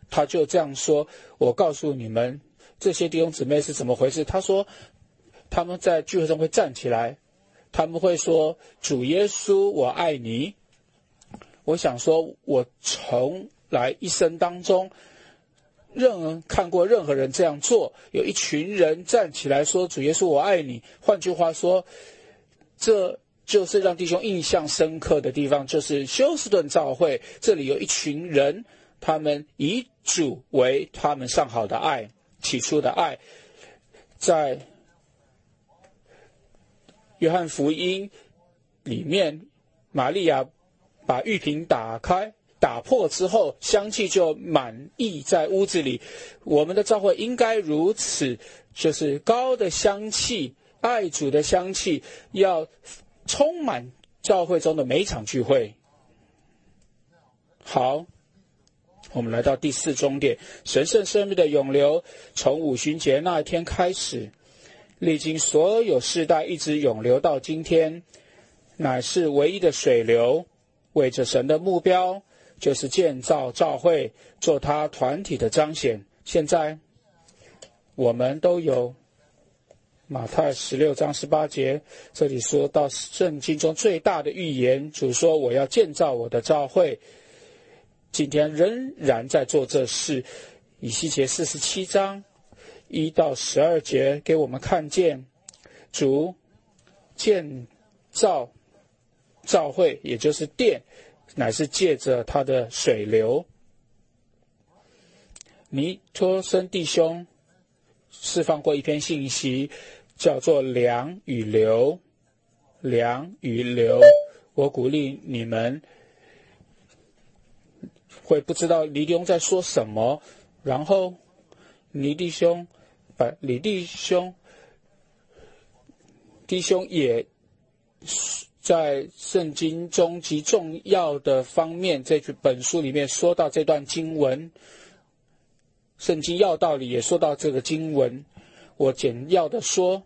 他就这样说，我告诉你们这些弟兄姊妹是怎么回事。他说他们在聚会中会站起来，他们会说，主耶稣我爱你。我想说，我从来一生当中任看过任何人这样做，有一群人站起来说，主耶稣我爱你。换句话说，这就是让弟兄印象深刻的地方，就是休斯顿教会这里有一群人，他们以主为他们上好的爱，起初的爱。在约翰福音里面，玛利亚把玉瓶打开打破之后，香气就满溢在屋子里。我们的教会应该如此，就是高的香气，爱主的香气要充满教会中的每一场聚会。好，我们来到第四终点，神圣生命的涌流，从五旬节那一天开始，历经所有世代，一直涌流到今天，乃是唯一的水流，为着神的目标，就是建造教会，做他团体的彰显。现在我们都有马太十六章十八节，这里说到圣经中最大的预言，主说我要建造我的教会，今天仍然在做这事。以西结四十七章一到十二节给我们看见主建造教会，也就是殿，乃是借着他的水流。尼托生弟兄释放过一篇信息，叫做粮与流。粮与流，我鼓励你们会不知道李弟兄在说什么，然后尼弟兄把李弟兄弟兄也在圣经中极重要的方面，这本书里面说到这段经文，圣经要道里也说到这个经文。我简要的说，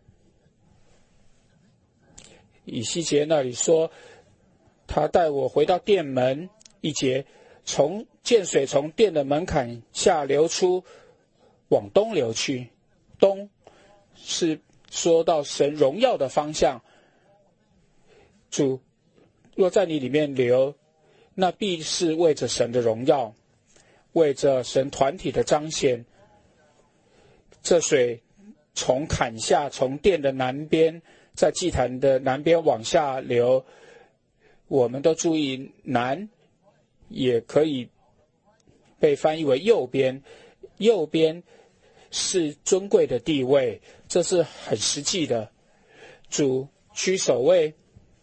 以西结那里说，他带我回到殿门一节，从见水从殿的门槛下流出，往东流去。东是说到神荣耀的方向，主若在你里面流，那必是为着神的荣耀，为着神团体的彰显。这水从坎下，从殿的南边，在祭坛的南边往下流。我们都注意，南也可以被翻译为右边，右边是尊贵的地位，这是很实际的。主居首位，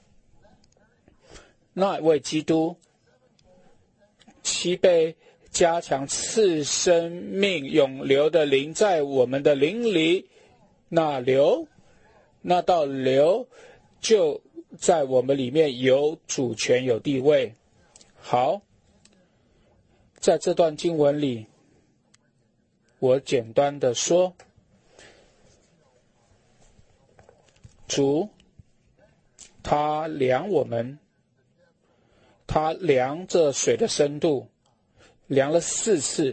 那位基督七倍加强赐生命永流的灵在我们的灵里，那流那道流就在我们里面有主权有地位。好，在这段经文里，我简单的说，主他量我们，他量这水的深度，量了四次，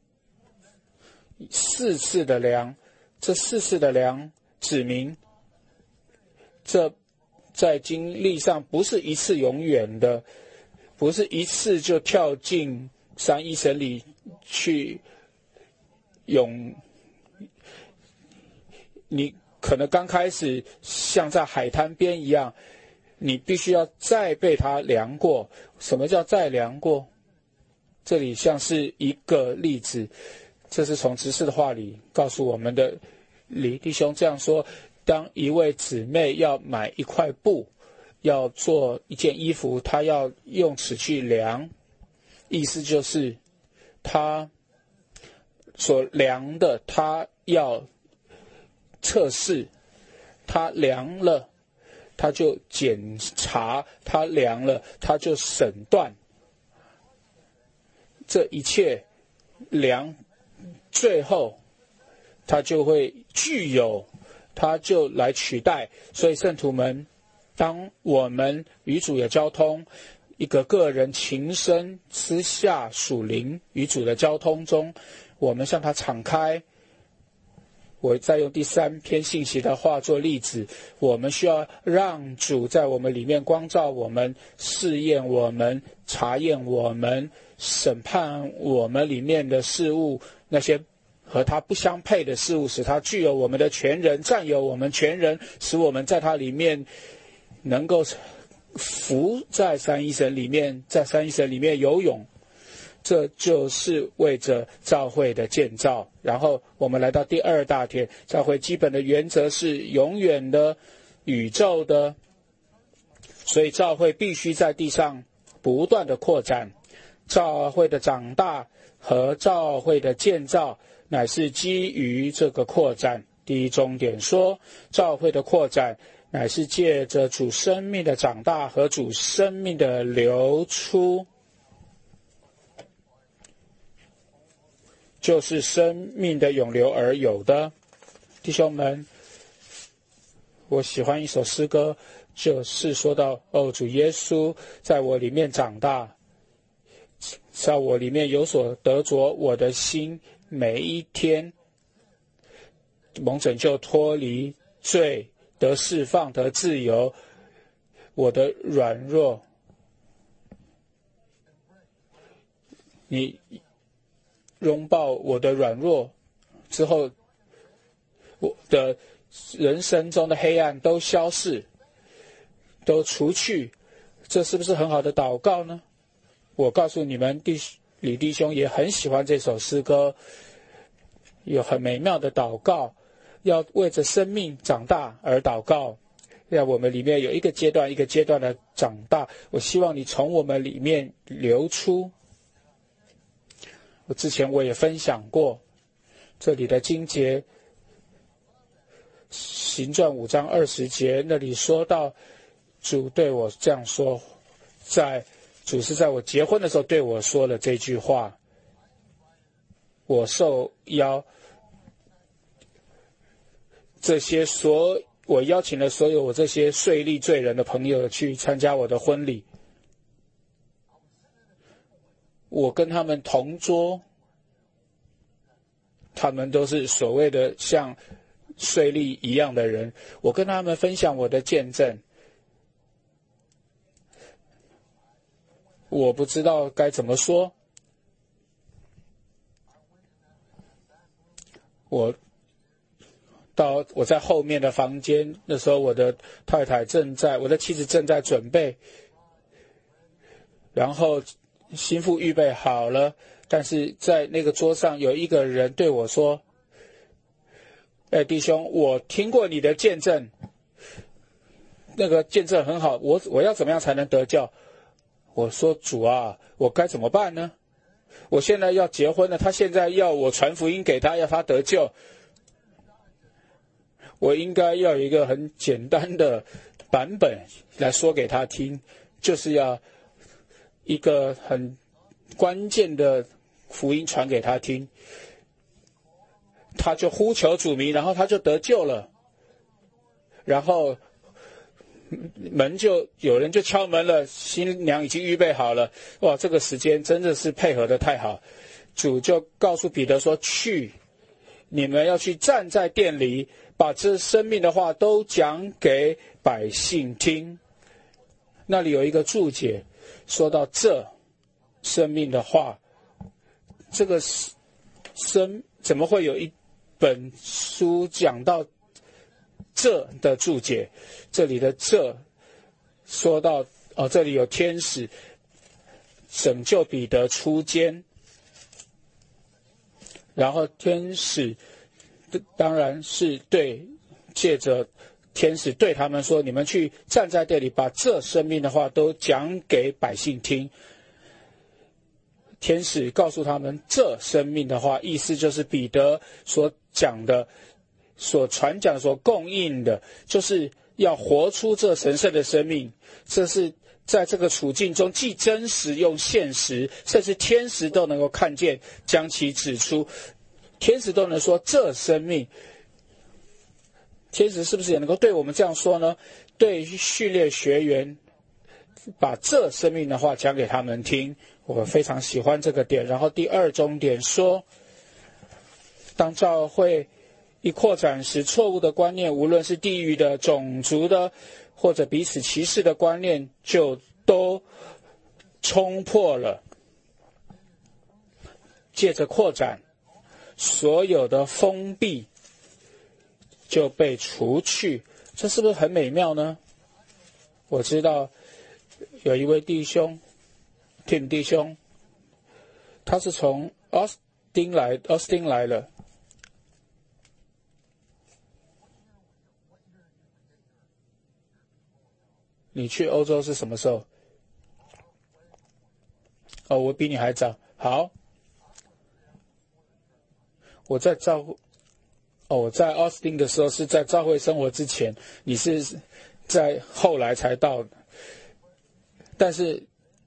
四次的量，这四次的量指明，这在经历上不是一次永远的，不是一次就跳进三一神里去永，你可能刚开始像在海滩边一样，你必须要再被它量过。什么叫再量过？这里像是一个例子，这是从执事的话里告诉我们的。李弟兄这样说，当一位姊妹要买一块布，要做一件衣服，她要用尺去量，意思就是她所量的，她要测试，她量了，她就检查，她量了，她就审断，这一切量，最后它就会具有，它就来取代。所以圣徒们，当我们与主有交通， 一个个人情深私下属灵与主的交通中，我们向他敞开。我再用第三篇信息的话做例子，我们需要让主在我们里面光照我们，试验我们，查验我们，审判我们里面的事物，那些和他不相配的事物，使他具有我们的全人，占有我们全人，使我们在他里面能够浮在三一神里面，在三一神里面游泳。这就是为着教会的建造。然后我们来到第二大点，教会基本的原则是永远的、宇宙的，所以教会必须在地上不断的扩展。教会的长大和教会的建造乃是基于这个扩展。第一重点说，教会的扩展乃是借着主生命的长大和主生命的流出，就是生命的涌流而有的。弟兄们，我喜欢一首诗歌，就是说到哦，主耶稣在我里面长大，在我里面有所得着，我的心每一天蒙拯救，脱离罪，得释放，得自由。我的软弱，你拥抱我的软弱之后，我的人生中的黑暗都消逝，都除去。这是不是很好的祷告呢？我告诉你们，弟李弟兄也很喜欢这首诗歌，有很美妙的祷告，要为着生命长大而祷告。让我们里面有一个阶段一个阶段的长大，我希望你从我们里面流出。我之前我也分享过这里的经节，行传五章二十节，那里说到主对我这样说，在主是在我结婚的时候对我说了这句话，我受邀这些所我邀请了所有我这些税吏罪人的朋友去参加我的婚礼，我跟他们同桌，他们都是所谓的像税吏一样的人，我跟他们分享我的见证。我不知道该怎么说，我到我在后面的房间，那时候我的太太正在，我的妻子正在准备，然后心腹预备好了，但是在那个桌上有一个人对我说，哎，弟兄，我听过你的见证，那个见证很好，我我要怎么样才能得救？我说，主啊，我该怎么办呢？我现在要结婚了，他现在要我传福音给他，要他得救，我应该要有一个很简单的版本来说给他听，就是要一个很关键的福音传给他听，他就呼求主名，然后他就得救了，然后门就有人就敲门了，新娘已经预备好了。哇，这个时间真的是配合得太好。主就告诉彼得说，去，你们要去站在殿里，把这生命的话都讲给百姓听。那里有一个注解说到，这生命的话，这个生怎么会有一本书讲到这的注解？这里的这说到哦，这里有天使拯救彼得出监，然后天使当然是对借着天使对他们说，你们去站在这里，把这生命的话都讲给百姓听。天使告诉他们这生命的话，意思就是彼得所讲的，所传讲，所供应的，就是要活出这神圣的生命。这是在这个处境中既真实又现实，甚至天使都能够看见，将其指出。天使都能说这生命，天使是不是也能够对我们这样说呢？对训练学员把这生命的话讲给他们听。我非常喜欢这个点。然后第二重点说，当教会一扩展时，错误的观念，无论是地域的、种族的，或者彼此歧视的观念，就都冲破了。借着扩展，所有的封闭就被除去，这是不是很美妙呢？我知道有一位弟兄 Tim 弟兄，他是从奥斯汀来奥斯汀来了。你去欧洲是什么时候？哦，我比你还早。好，我在教会，哦，我在奥斯汀的时候是在教会生活之前，你是在后来才到的。但是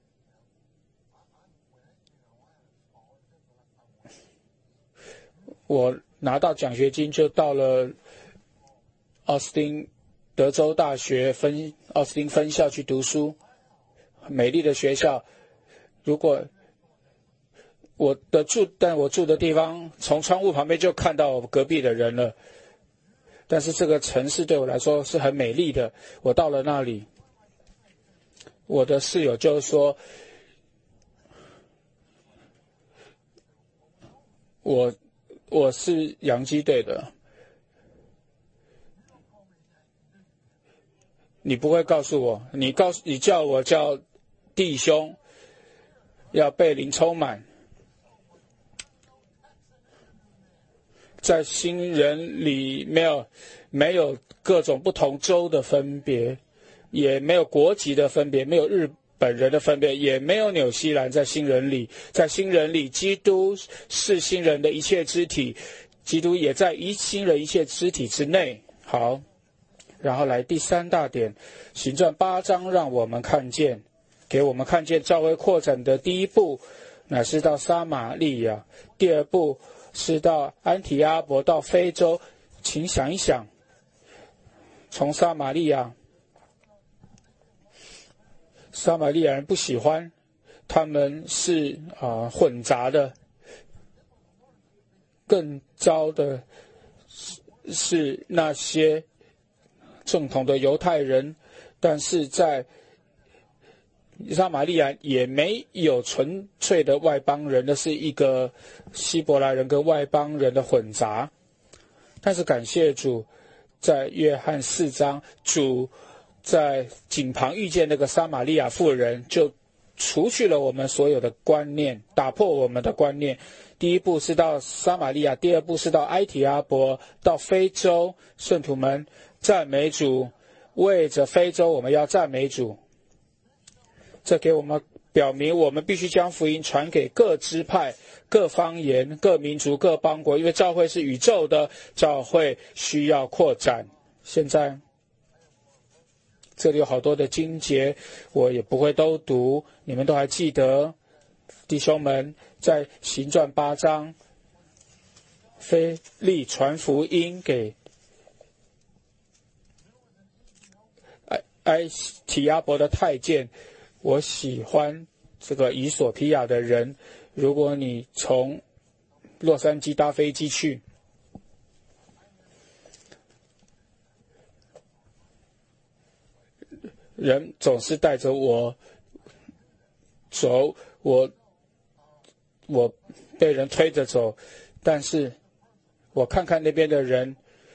我拿到奖学金就到了奥斯汀德州大学分奥斯汀分校去读书，美丽的学校。如果我的住，但我住的地方从窗户旁边就看到隔壁的人了。但是这个城市对我来说是很美丽的。我到了那里，我的室友就说，我我是洋基队的，你不会告诉我，你告诉你叫我叫弟兄，要被灵充满。在新人里没有没有各种不同州的分别，也没有国籍的分别，没有日本人的分别，也没有纽西兰。在新人里，在新人里，基督是新人的一切肢体，基督也在一新人一切肢体之内。好，然后来第三大点，行传八章让我们看见，给我们看见教会扩展的第一步乃是到撒玛利亚，第二步是到安提阿伯，到非洲。请想一想，从撒玛利亚，撒玛利亚人不喜欢，他们是啊、呃、混杂的。更糟的是是那些正统的犹太人，但是在撒玛利亚也没有纯粹的外邦人，那是一个希伯来人跟外邦人的混杂。但是感谢主，在约翰四章，主在井旁遇见那个撒玛利亚妇人，就除去了我们所有的观念，打破我们的观念。第一步是到撒玛利亚，第二步是到埃提阿伯，到非洲。圣徒们赞美主，为着非洲我们要赞美主。这给我们表明，我们必须将福音传给各支派、各方言、各民族、各邦国，因为教会是宇宙的，教会需要扩展。现在这里有好多的经节，我也不会都读，你们都还记得。弟兄们，在行传八章，腓利传福音给埃埃提阿伯的太监。我喜欢这个以索皮亚的人。如果你从洛杉矶搭飞机去，人总是带着我走，我我被人推着走，但是我看看那边的人，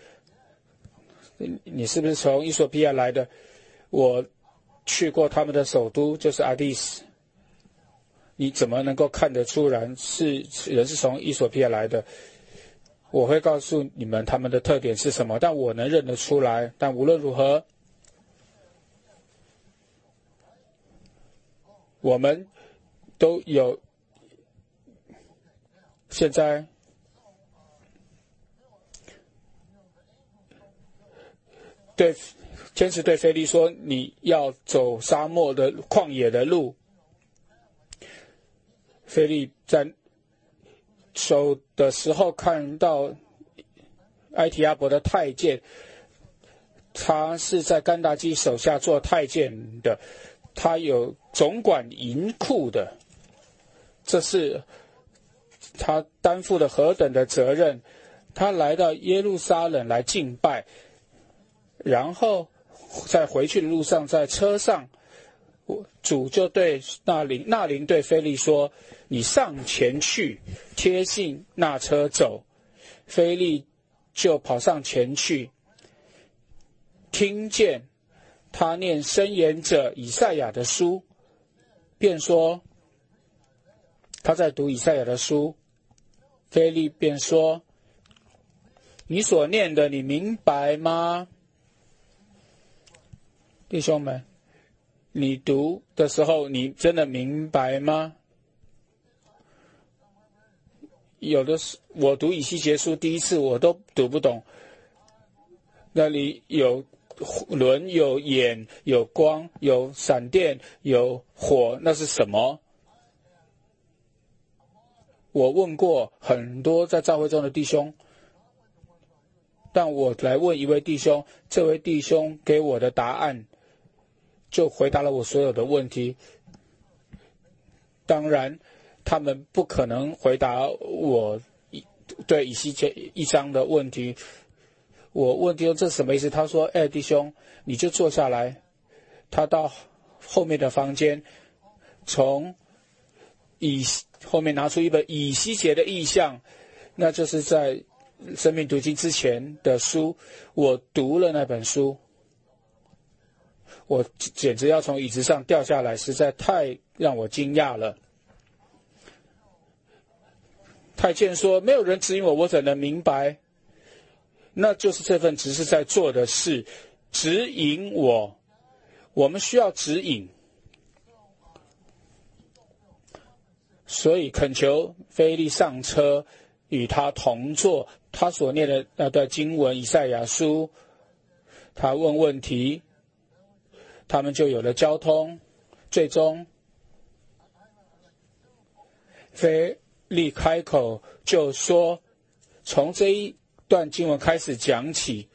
你是不是从以索比亚来的？我去过他们的首都，就是阿迪斯。你怎么能够看得出来是人是从以索比亚来的？我会告诉你们他们的特点是什么，但我能认得出来。但无论如何，我们都有现在对天使对腓利说，你要走沙漠的旷野的路。腓利在走的时候看到埃提阿伯的太监，他是在甘达基手下做太监的， 他有总管银库的，这是他担负了何等的责任。他来到耶路撒冷来敬拜，然后在回去的路上，在车上，主就对那灵那灵对腓力说：“你上前去，贴近那车走。”腓力就跑上前去，听见他念申言者以赛亚的书，便说他在读以赛亚的书。腓力便说：“你所念的，你明白吗？”弟兄们，你读的时候，你真的明白吗？有的是，我读以西结书第一次我都读不懂，那里有轮、有眼、有光、有闪电、有火，那是什么？我问过很多在教会中的弟兄，但我来问一位弟兄，这位弟兄给我的答案就回答了我所有的问题。当然他们不可能回答我对以西结一章的问题。我问弟兄这是什么意思，他说：“哎，弟兄，你就坐下来。”他到后面的房间，从以后面拿出一本以西结的意象，那就是在生命读经之前的书。我读了那本书，我简直要从椅子上掉下来，实在太让我惊讶了。太监说：“没有人指引我，我怎能明白？”那就是这份执事在做的事，指引我。我们需要指引，所以恳求腓力上车，与他同坐。他所念的那段经文以赛亚书，他问问题，他们就有了交通。最终腓力开口就说，从这一段经文开始讲起，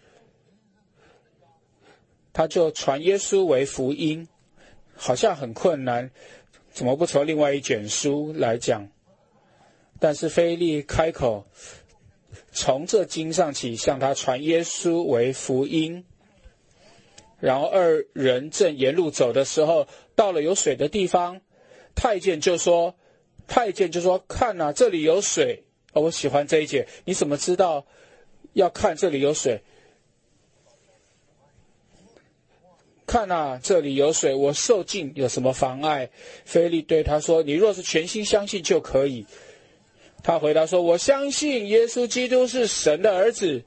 他就传耶稣为福音，好像很困难，怎么不从另外一卷书来讲？但是腓力开口，从这经上起向他传耶稣为福音。然后二人正沿路走的时候，到了有水的地方，太监就说太监就说看啊，这里有水。哦，我喜欢这一节，你怎么知道要看这里有水？看啊，这里有水，我受浸有什么妨碍？腓力对他说：“你若是全心相信就可以。”他回答说：“我相信耶稣基督是神的儿子。”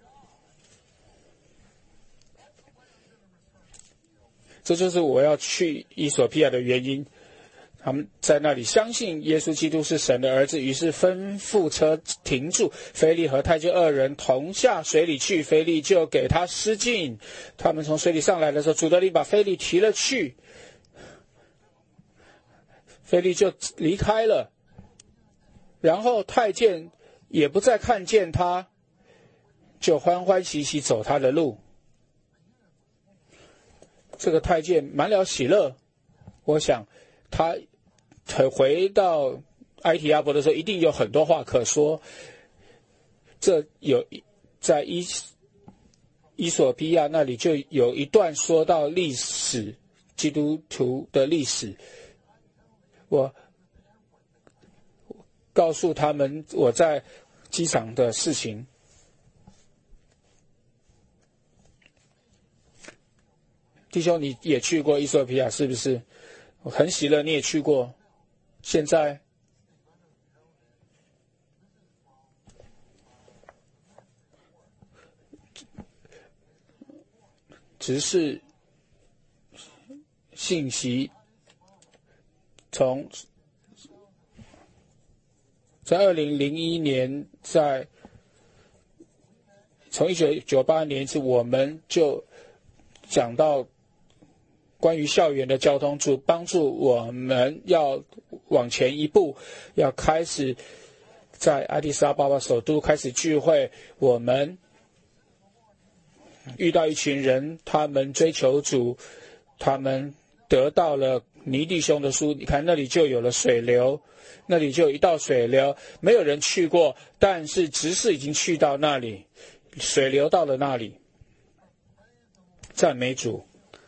这就是我要去以索比亚的原因。他们在那里相信耶稣基督是神的儿子，于是吩咐车停住，腓力和太监二人同下水里去，腓力就给他施浸。他们从水里上来的时候，主的灵把腓力提了去，腓力就离开了。然后太监也不再看见他，就欢欢喜喜走他的路。这个太监满了喜乐，我想他回到埃提阿伯的时候，一定有很多话可说。这有在伊伊索比亚那里就有一段说到历史，基督徒的历史。我告诉他们我在机场的事情。弟兄，你也去过伊索比亚是不是？我很喜乐，你也去过。现在只是信息从在二零零一年，在从一九九八年起，我们就讲到关于校园的交通，主帮助我们要往前一步，要开始在阿迪斯阿巴巴首都开始聚会。我们遇到一群人，他们追求主，他们得到了尼弟兄的书，你看那里就有了水流，那里就有一道水流，没有人去过，但是执事已经去到那里，水流到了那里。赞美主。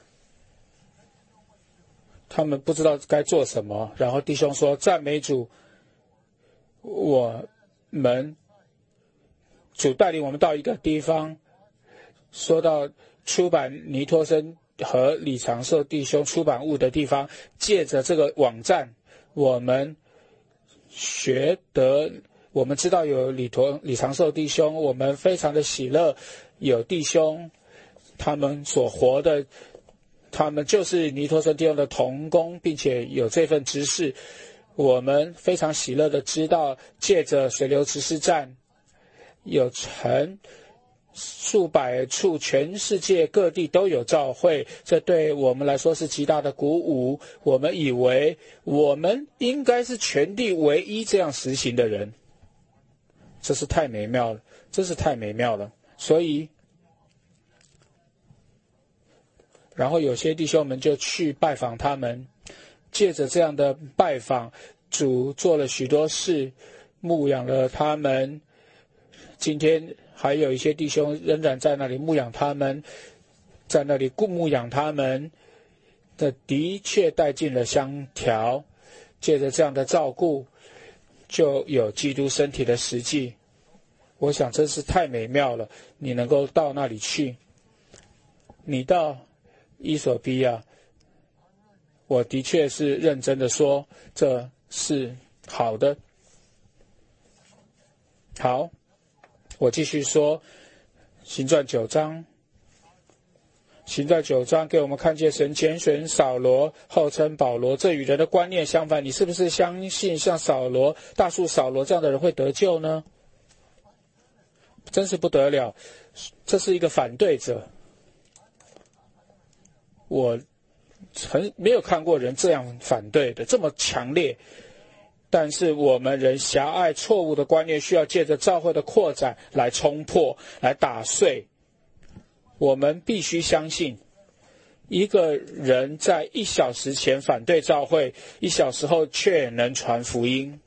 他们不知道该做什么，然后弟兄说：赞美主，我们主带领我们到一个地方，说到出版尼托生和李长寿弟兄出版物的地方，借着这个网站，我们学得，我们知道有李陀李长寿弟兄，我们非常的喜乐，有弟兄他们所活的，他们就是尼托生弟兄的同工，并且有这份知识，我们非常喜乐的知道，借着水流执事站有成数百处，全世界各地都有教会，这对我们来说是极大的鼓舞。我们以为我们应该是全地唯一这样实行的人，这是太美妙了，真是太美妙了。所以然后有些弟兄们就去拜访他们，借着这样的拜访，主做了许多事，牧养了他们。今天还有一些弟兄仍然在那里牧养他们，在那里牧养他们，这的确带进了香条。借着这样的照顾，就有基督身体的实际。我想真是太美妙了，你能够到那里去。你到伊索比亚，我的确是认真的说，这是好的。好，我继续说行传九章。行传九章给我们看见神拣选扫罗，后称保罗，这与人的观念相反。你是不是相信像扫罗、大树扫罗这样的人会得救呢？真是不得了，这是一个反对者。我很没有看过人这样反对的，这么强烈。但是我们人狭隘错误的观念，需要借着教会的扩展来冲破，来打碎。我们必须相信，一个人在一小时前反对教会，一小时后却能传福音。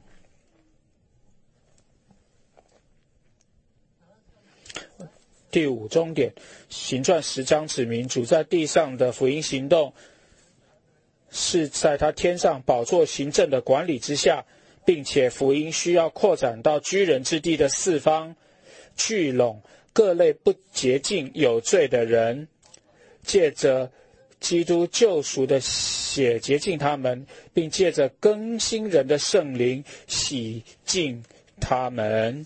第五终点，行传十章指明主在地上的福音行动是在他天上宝座行政的管理之下，并且福音需要扩展到居人之地的四方，聚拢各类不洁净有罪的人，借着基督救赎的血洁净他们，并借着更新人的圣灵洗净他们。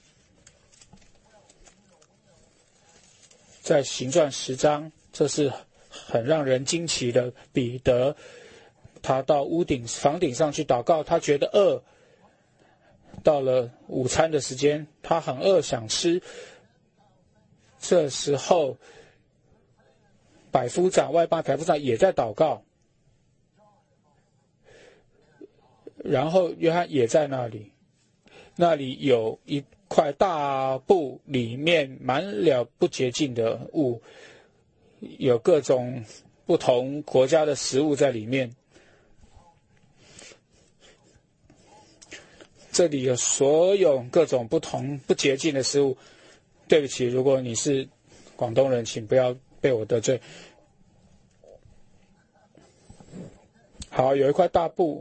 在行传十章，这是很让人惊奇的。彼得他到屋顶房顶上去祷告，他觉得饿，到了午餐的时间，他很饿想吃。这时候百夫长外邦百夫长也在祷告，然后约翰也在那里，那里有一块大布，里面满了不洁净的物，有各种不同国家的食物在里面。这里有所有各种不同不洁净的食物。对不起，如果你是广东人，请不要被我得罪。好，有一块大布，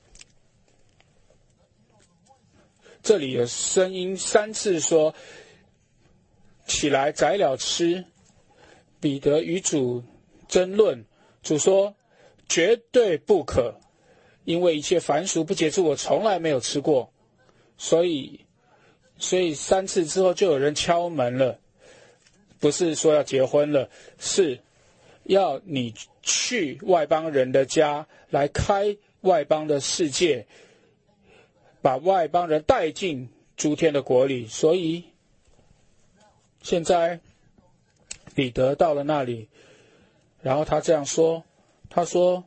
这里有声音三次说起来宰了吃。彼得与主争论，主说绝对不可，因为一切凡俗不洁之物我从来没有吃过。所以所以三次之后就有人敲门了，不是说要结婚了，是要你去外邦人的家来开外邦的世界，把外邦人带进诸天的国里。所以现在彼得到了那里，然后他这样说，他说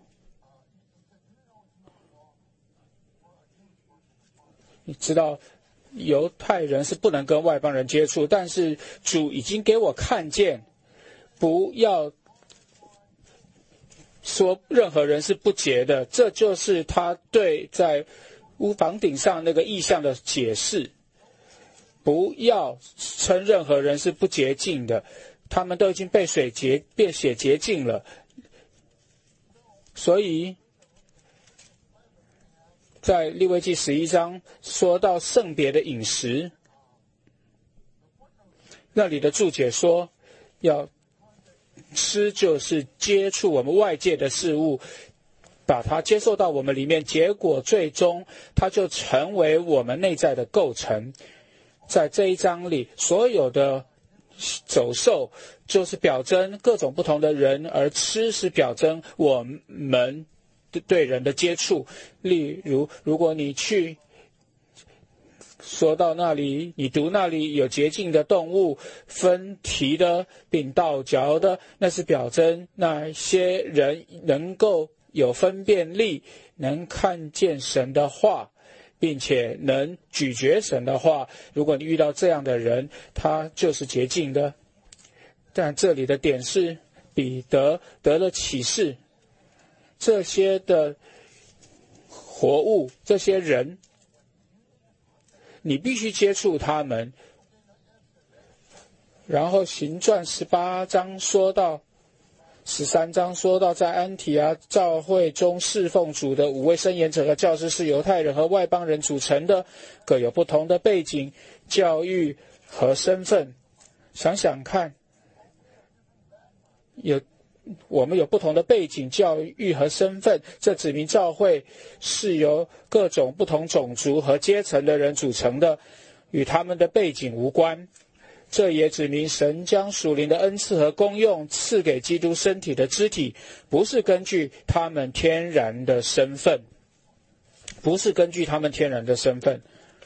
你知道犹太人是不能跟外邦人接触，但是主已经给我看见，不要说任何人是不洁的，这就是他对在屋房顶上那个意象的解释。不要称任何人是不洁净的，他们都已经被水洁被血洁净了。所以在利未记十一章说到圣别的饮食，那里的注解说，要吃就是接触我们外界的事物，把它接受到我们里面，结果最终它就成为我们内在的构成。在这一章里，所有的走兽就是表征各种不同的人，而吃是表征我们对人的接触。例如，如果你去说到那里，你读那里有洁净的动物，分蹄的并倒嚼的，那是表征那些人能够有分辨力，能看见神的话，并且能咀嚼神的话。如果你遇到这样的人，他就是洁净的。但这里的点是，彼得得了启示，这些的活物，这些人，你必须接触他们。然后行传十八章说到，十三章说到，在安提阿教会中侍奉主的五位申言者和教师是犹太人和外邦人组成的，各有不同的背景、教育和身份。想想看，有我们有不同的背景、教育和身份，这指明教会是由各种不同种族和阶层的人组成的，与他们的背景无关。这也指明神将属灵的恩赐和功用赐给基督身体的肢体，不是根据他们天然的身份，不是根据他们天然的身份。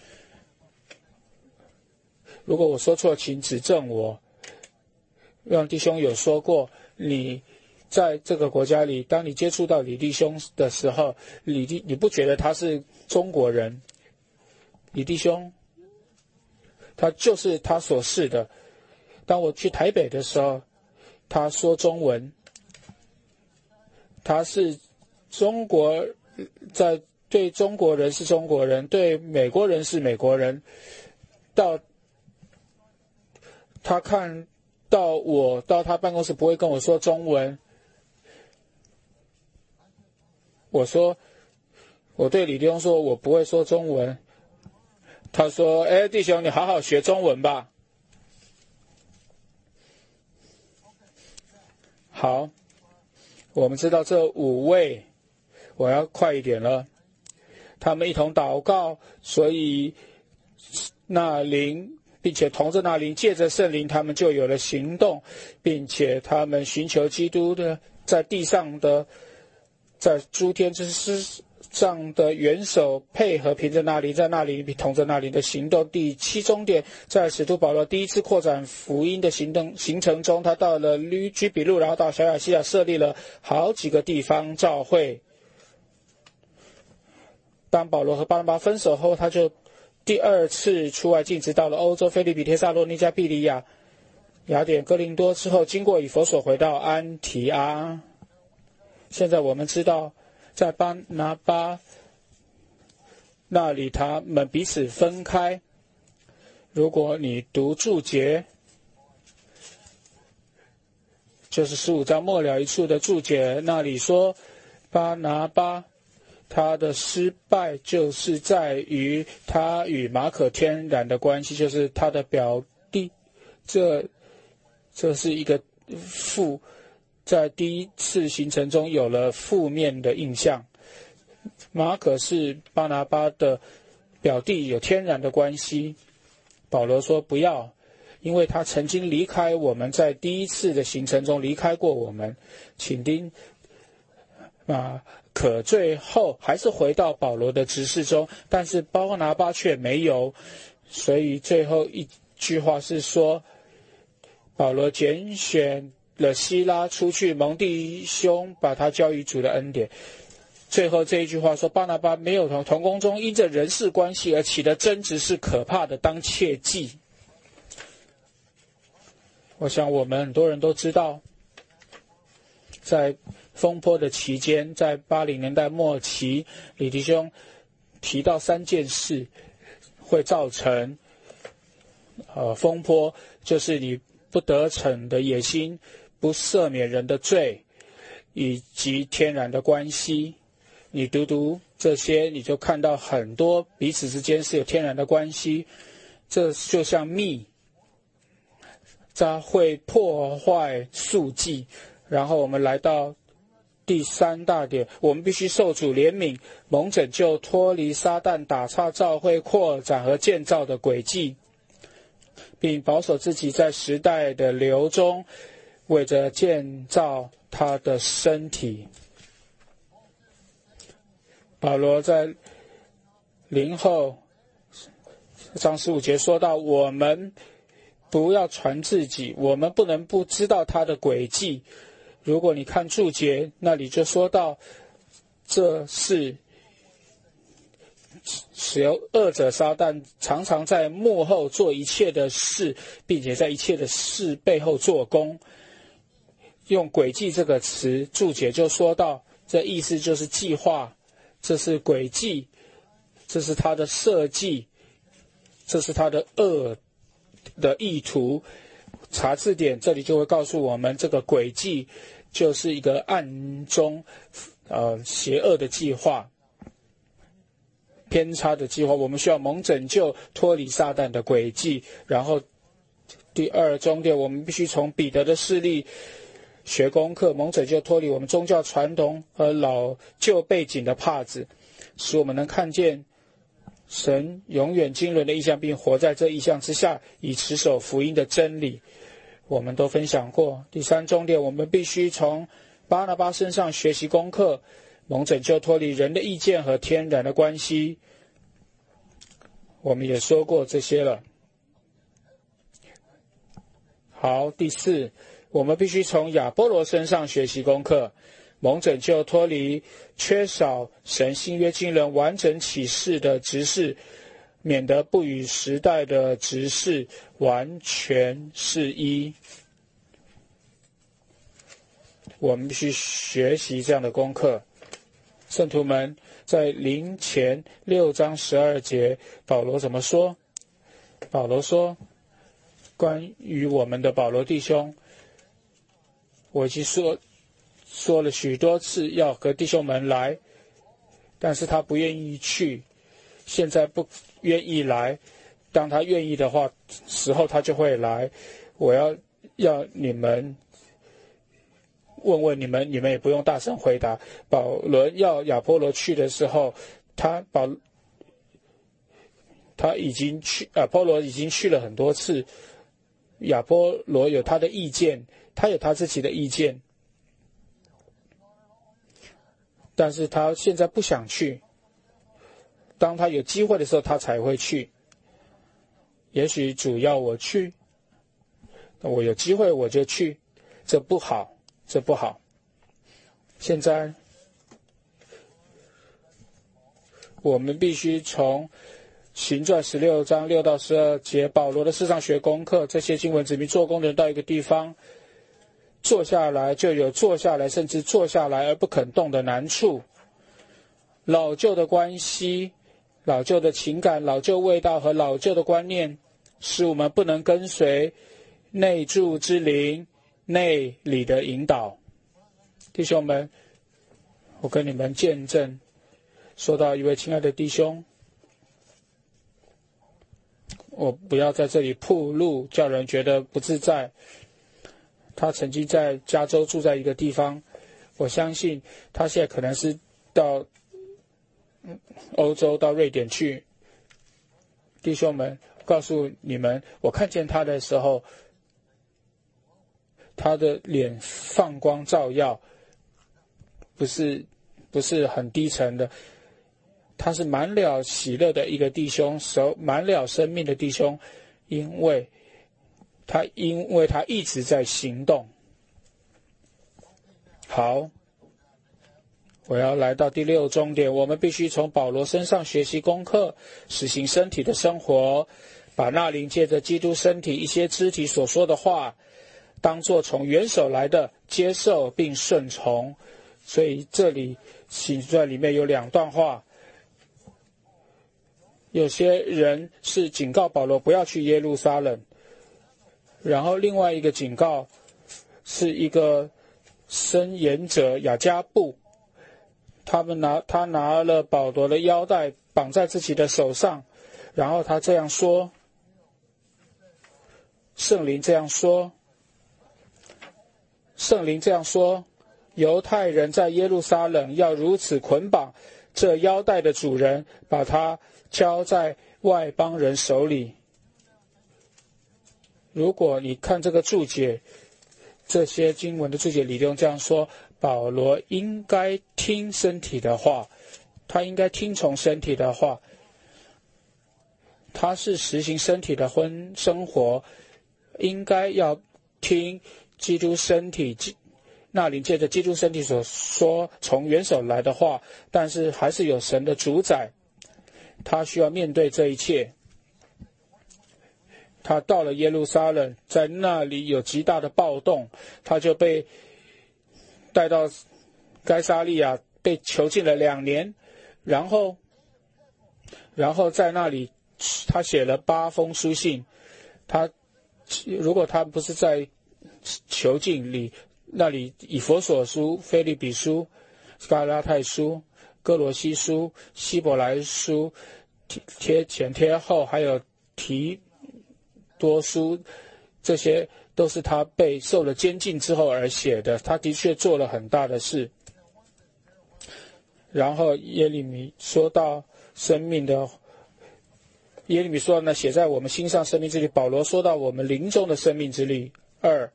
如果我说错，请指正我。让弟兄有说过，你在这个国家里，当你接触到李弟兄的时候，李弟你不觉得他是中国人？李弟兄他就是他所是的。当我去台北的时候，他说中文，他是中国，在对中国人是中国人，对美国人是美国人。到他看到我到他办公室不会跟我说中文，我说我对李弟兄说我不会说中文，他说：“哎，弟兄，你好好学中文吧。”好，我们知道这五位，我要快一点了。他们一同祷告，所以那灵，并且同着那灵，借着圣灵，他们就有了行动，并且他们寻求基督的在地上的，在诸天之师上的元首配合，凭着那灵，在那里同着那灵的行动。第七终点，在使徒保罗第一次扩展福音的行动行程中，他到了居比路，然后到小亚细亚设立了好几个地方教会。当保罗和巴拿巴分手后，他就第二次出外进，直到了欧洲，腓立比、帖撒罗尼迦、庇利亚、雅典、哥林多之后，经过以弗所回到安提阿。现在我们知道，在巴拿巴那里，他们彼此分开。如果你读注解，就是十五章末了一处的注解，那里说巴拿巴他的失败就是在于他与马可天然的关系，就是他的表弟，这这是一个负，在第一次行程中有了负面的印象。马可是巴拿巴的表弟，有天然的关系。保罗说不要，因为他曾经离开我们，在第一次的行程中离开过我们。请听马可最后还是回到保罗的执事中，但是巴拿巴却没有。所以最后一句话是说，保罗拣选了希拉出去，蒙弟兄把他交于主的恩典。最后这一句话说，巴拿巴没有同同工中因着人事关系而起的争执是可怕的，当切记。我想我们很多人都知道， 在风波的期间，在八零年代末期，李弟兄提到三件事会造成呃风波，就是你不得逞的野心，不赦免人的罪，以及天然的关系。你读读这些，你就看到很多彼此之间是有天然的关系。这就像蜜，它会破坏宿祭。然后我们来到第三大点，我们必须受主怜悯，蒙拯救，脱离撒旦打岔教会扩展和建造的轨迹，并保守自己在时代的流中，为着建造他的身体。保罗在零后章十五节说到，我们不要传自己，我们不能不知道他的轨迹。如果你看注解，那里就说到，这是使由恶者撒旦常常在幕后做一切的事，并且在一切的事背后做工。用轨迹这个词，注解就说到，这意思就是计划，这是轨迹，这是他的设计，这是他的恶的意图。查字典这里就会告诉我们，这个轨迹就是一个暗中呃邪恶的计划，偏差的计划。我们需要蒙拯救，脱离撒旦的轨迹。然后第二重点，我们必须从彼得的事例学功课，蒙拯救，脱离我们宗教传统和老旧背景的帕子，使我们能看见神永远经纶的意象，并活在这意象之下，以持守福音的真理。我们都分享过。第三重点，我们必须从巴拿巴身上学习功课，蒙拯救，脱离人的意见和天然的关系。我们也说过这些了。好，第四，我们必须从亚波罗身上学习功课，蒙拯救，脱离缺少神新约经纶完整启示的执事，免得不与时代的执事完全是一。我们必须学习这样的功课。圣徒们，在临前六章十二节，保罗怎么说？保罗说，关于我们的保罗弟兄，我已经说说了许多次要和弟兄们来，但是他不愿意去，现在不愿意来，当他愿意的话，时候他就会来。我要要你们问问你们，你们也不用大声回答。保罗要亚波罗去的时候，他保他已经去，亚波罗已经去了很多次。亚波罗有他的意见，他有他自己的意见，但是他现在不想去。当他有机会的时候，他才会去。也许主要我去，我有机会我就去，这不好，这不好。现在我们必须从行传十六章六到十二节保罗的事上学功课。这些经文指明做工的人到一个地方坐下来，就有坐下来甚至坐下来而不肯动的难处。老旧的关系，老旧的情感，老旧味道和老旧的观念，使我们不能跟随内住之灵内里的引导。弟兄们，我跟你们见证，说到一位亲爱的弟兄，我不要在这里暴露，叫人觉得不自在。他曾经在加州住在一个地方，我相信他现在可能是到欧洲，到瑞典去。弟兄们，告诉你们，我看见他的时候，他的脸放光照耀，不是不是很低沉的，他是满了喜乐的一个弟兄，手满了生命的弟兄，因为他因为他一直在行动。好，我要来到第六重点，我们必须从保罗身上学习功课，实行身体的生活，把那灵借着基督身体一些肢体所说的话， 当作从元首来的，接受并顺从。所以这里行传里面有两段话，有些人是警告保罗不要去耶路撒冷，然后另外一个警告是一个申言者雅加布，他们拿他拿了保罗的腰带绑在自己的手上，然后他这样说，圣灵这样说，圣灵这样说，犹太人在耶路撒冷要如此捆绑这腰带的主人，把他交在外邦人手里。如果你看这个注解，这些经文的注解里头这样说，保罗应该听身体的话，他应该听从身体的话，他是实行身体的婚生活，应该要听基督身体那里借着基督身体所说从元首来的话，但是还是有神的主宰，他需要面对这一切。他到了耶路撒冷，在那里有极大的暴动，他就被带到该撒利亚，被囚禁了两年，然后然后在那里他写了八封书信。他如果他不是在囚禁里，那里以弗所书、腓立比书、加拉太书、哥罗西书、希伯来书贴前贴后，还有提多书，这些都是他被受了监禁之后而写的。他的确做了很大的事。然后耶利米说到生命的，耶利米说呢，写在我们心上生命之力。保罗说到我们灵中的生命之力。二，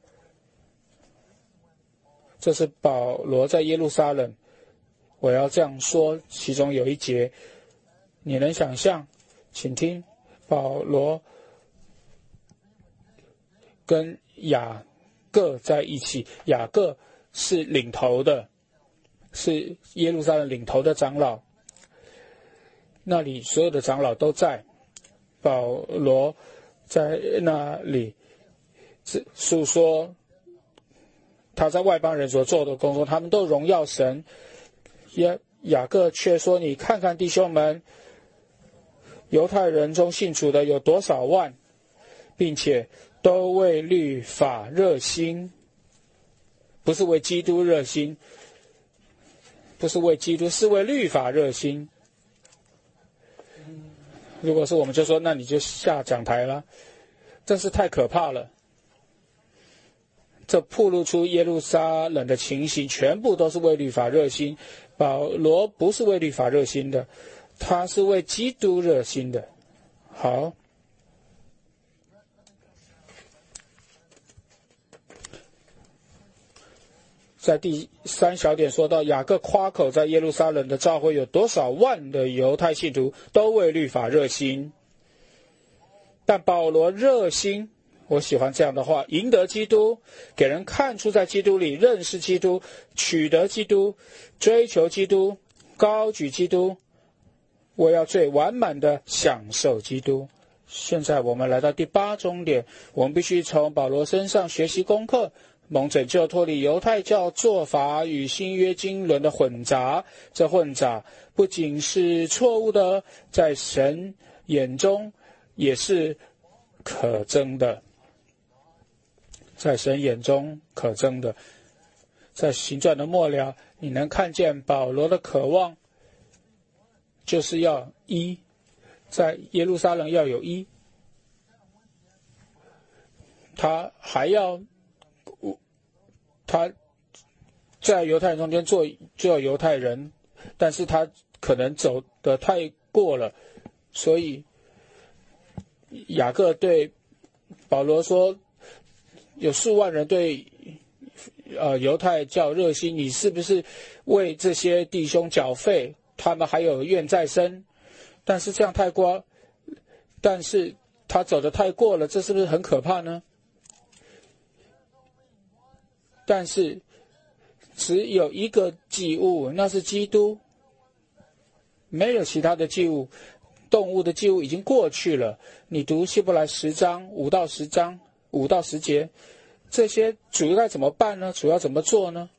这是保罗在耶路撒冷，我要这样说，其中有一节，你能想象？请听，保罗跟雅各在一起，雅各是领头的，是耶路撒冷领头的长老，那里所有的长老都在，保罗在那里诉说他在外邦人所做的工作，他们都荣耀神。雅雅各却说，你看看弟兄们，犹太人中信主的有多少万，并且都为律法热心，不是为基督热心，不是为基督，是为律法热心。如果是我们就说，那你就下讲台了，真是太可怕了。这暴露出耶路撒冷的情形，全部都是为律法热心。保罗不是为律法热心的，他是为基督热心的。好，在第三小点说到，雅各夸口在耶路撒冷的教会有多少万的犹太信徒都为律法热心，但保罗热心，我喜欢这样的话，赢得基督，给人看出在基督里认识基督，取得基督，追求基督，高举基督，我要最完满的享受基督。现在我们来到第八重点，我们必须从保罗身上学习功课，蒙拯救脱离犹太教做法与新约经纶的混杂。这混杂不仅是错误的，在神眼中也是可憎的，在神眼中可憎的。在行传的末了，你能看见保罗的渴望，就是要一，在耶路撒冷要有一，他还要他在犹太人中间做做犹太人，但是他可能走得太过了，所以雅各对保罗说，有数万人对呃犹太教热心，你是不是为这些弟兄缴费？他们还有怨在身，但是这样太过，但是他走得太过了，这是不是很可怕呢？但是只有一个祭物，那是基督，没有其他的祭物，动物的祭物已经过去了。你读希伯来十章五到十章五到十节， 这些主该怎么办呢？主要怎么做呢？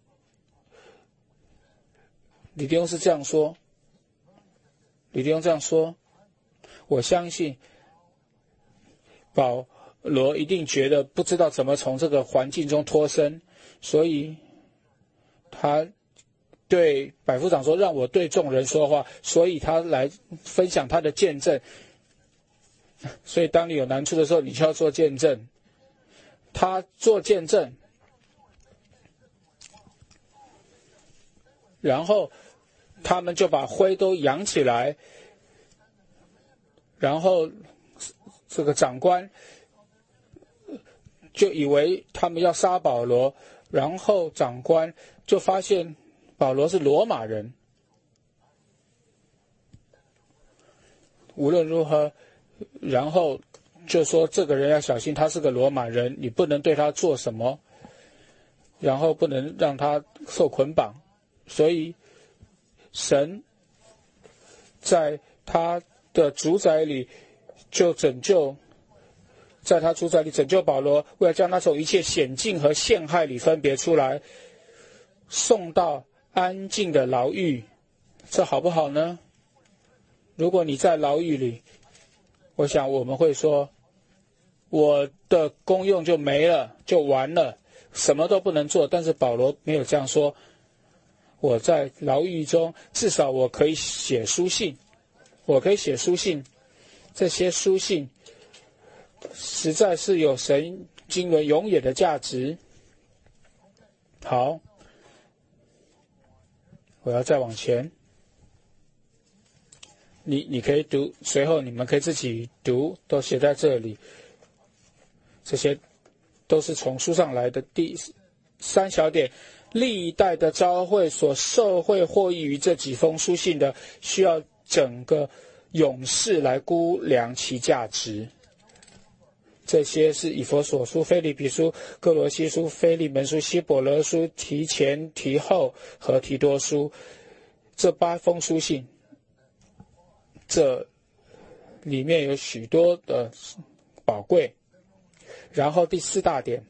李弟兄是这样说，李弟兄这样说，我相信保罗一定觉得不知道怎么从这个环境中脱身，所以他对百夫长说，让我对众人说话，所以他来分享他的见证。所以当你有难处的时候，你就要做见证。他做见证，然后他们就把灰都扬起来，然后这个长官就以为他们要杀保罗，然后长官就发现保罗是罗马人。无论如何，然后就说这个人要小心，他是个罗马人，你不能对他做什么，然后不能让他受捆绑。所以神在他的主宰里就拯救，在他主宰里拯救保罗，为了将他从一切险境和陷害里分别出来，送到安静的牢狱。这好不好呢？如果你在牢狱里，我想我们会说，我的功用就没了，就完了，什么都不能做。但是保罗没有这样说，我在牢狱中至少我可以写书信，我可以写书信，这些书信实在是有神经纶永远的价值。好，我要再往前，你你可以读，随后你们可以自己读，都写在这里。这些都是从书上来的。第三小点，历代的教会所受惠获益于这几封书信的，需要整个勇士来估量其价值。这些是以弗所书、腓立比书、哥罗西书、腓利门书、希伯来书、提前、提后和提多书，这八封书信，这里面有许多的宝贵。然后第四大点，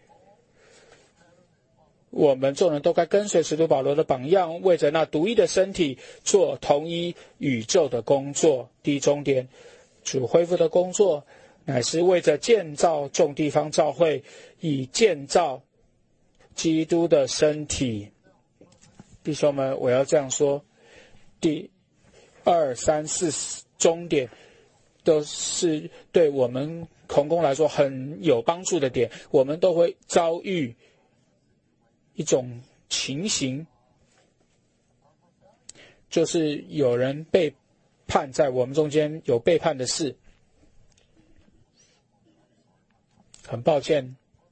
我们众人都该跟随使徒保罗的榜样，为着那独一的身体做同一宇宙的工作。第终点，主恢复的工作乃是为着建造众地方教会，以建造基督的身体。弟兄们，我要这样说，第二三四终点都是对我们同工来说很有帮助的点。我们都会遭遇一种情形，就是有人背叛，在我们中间有背叛的事。很抱歉，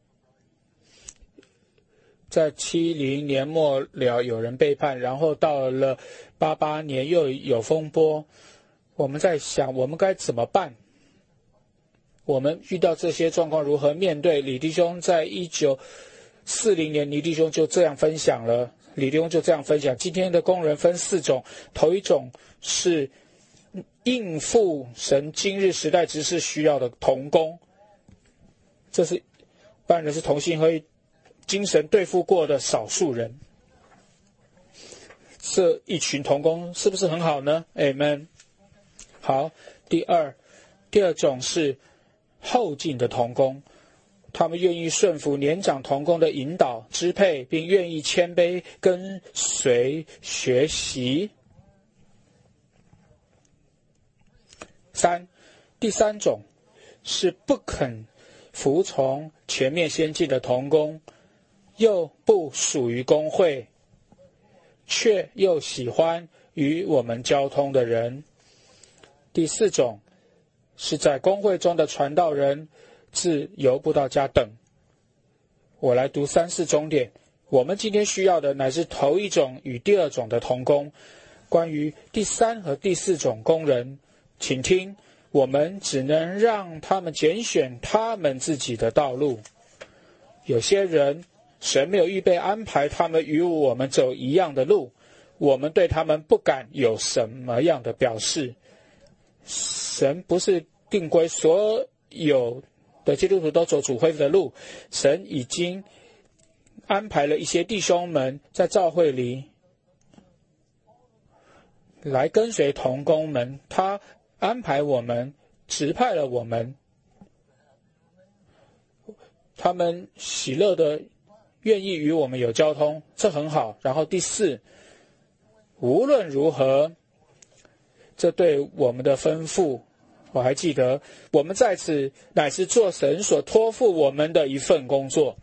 在七零年末了有人背叛，然后到了八八年又有风波。我们在想我们该怎么办，我们遇到这些状况如何面对。李弟兄在一九四零年，李弟兄就这样分享了，李弟兄就这样分享，今天的工人分四种，头一种是应付神今日时代执事需要的同工，这是办人是同心合意精神对付过的少数人，这一群同工是不是很好呢？ Amen。 好，第二第二种是后进的同工，他们愿意顺服年长同工的引导支配，并愿意谦卑跟随学习。三第三种是不肯服从全面先进的同工，又不属于公会，却又喜欢与我们交通的人。第四种是在公会中的传道人，自由布道家等。我来读三四终点。我们今天需要的乃是头一种与第二种的同工。关于第三和第四种工人，请听，我们只能让他们拣选他们自己的道路。有些人神没有预备安排他们与我们走一样的路，我们对他们不敢有什么样的表示。神不是定规所有的基督徒都走主恢复的路。神已经安排了一些弟兄们在教会里来跟随同工们，他安排我们，指派了我们，他们喜乐的愿意与我们有交通，这很好。然后第四，无论如何，这对我们的吩咐，我还记得，我们在此乃是做神所托付我们的一份工作。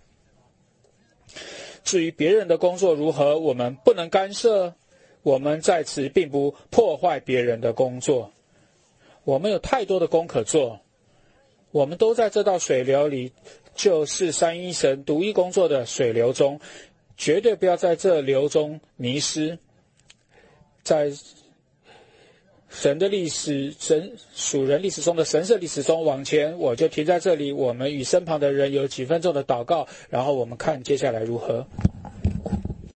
至于别人的工作如何，我们不能干涉，我们在此并不破坏别人的工作。我们有太多的功可做，我们都在这道水流里，就是三一神独一工作的水流中，绝对不要在这流中迷失。在神的历史，神属人历史中的神圣历史中往前，我就停在这里。我们与身旁的人有几分钟的祷告，然后我们看接下来如何。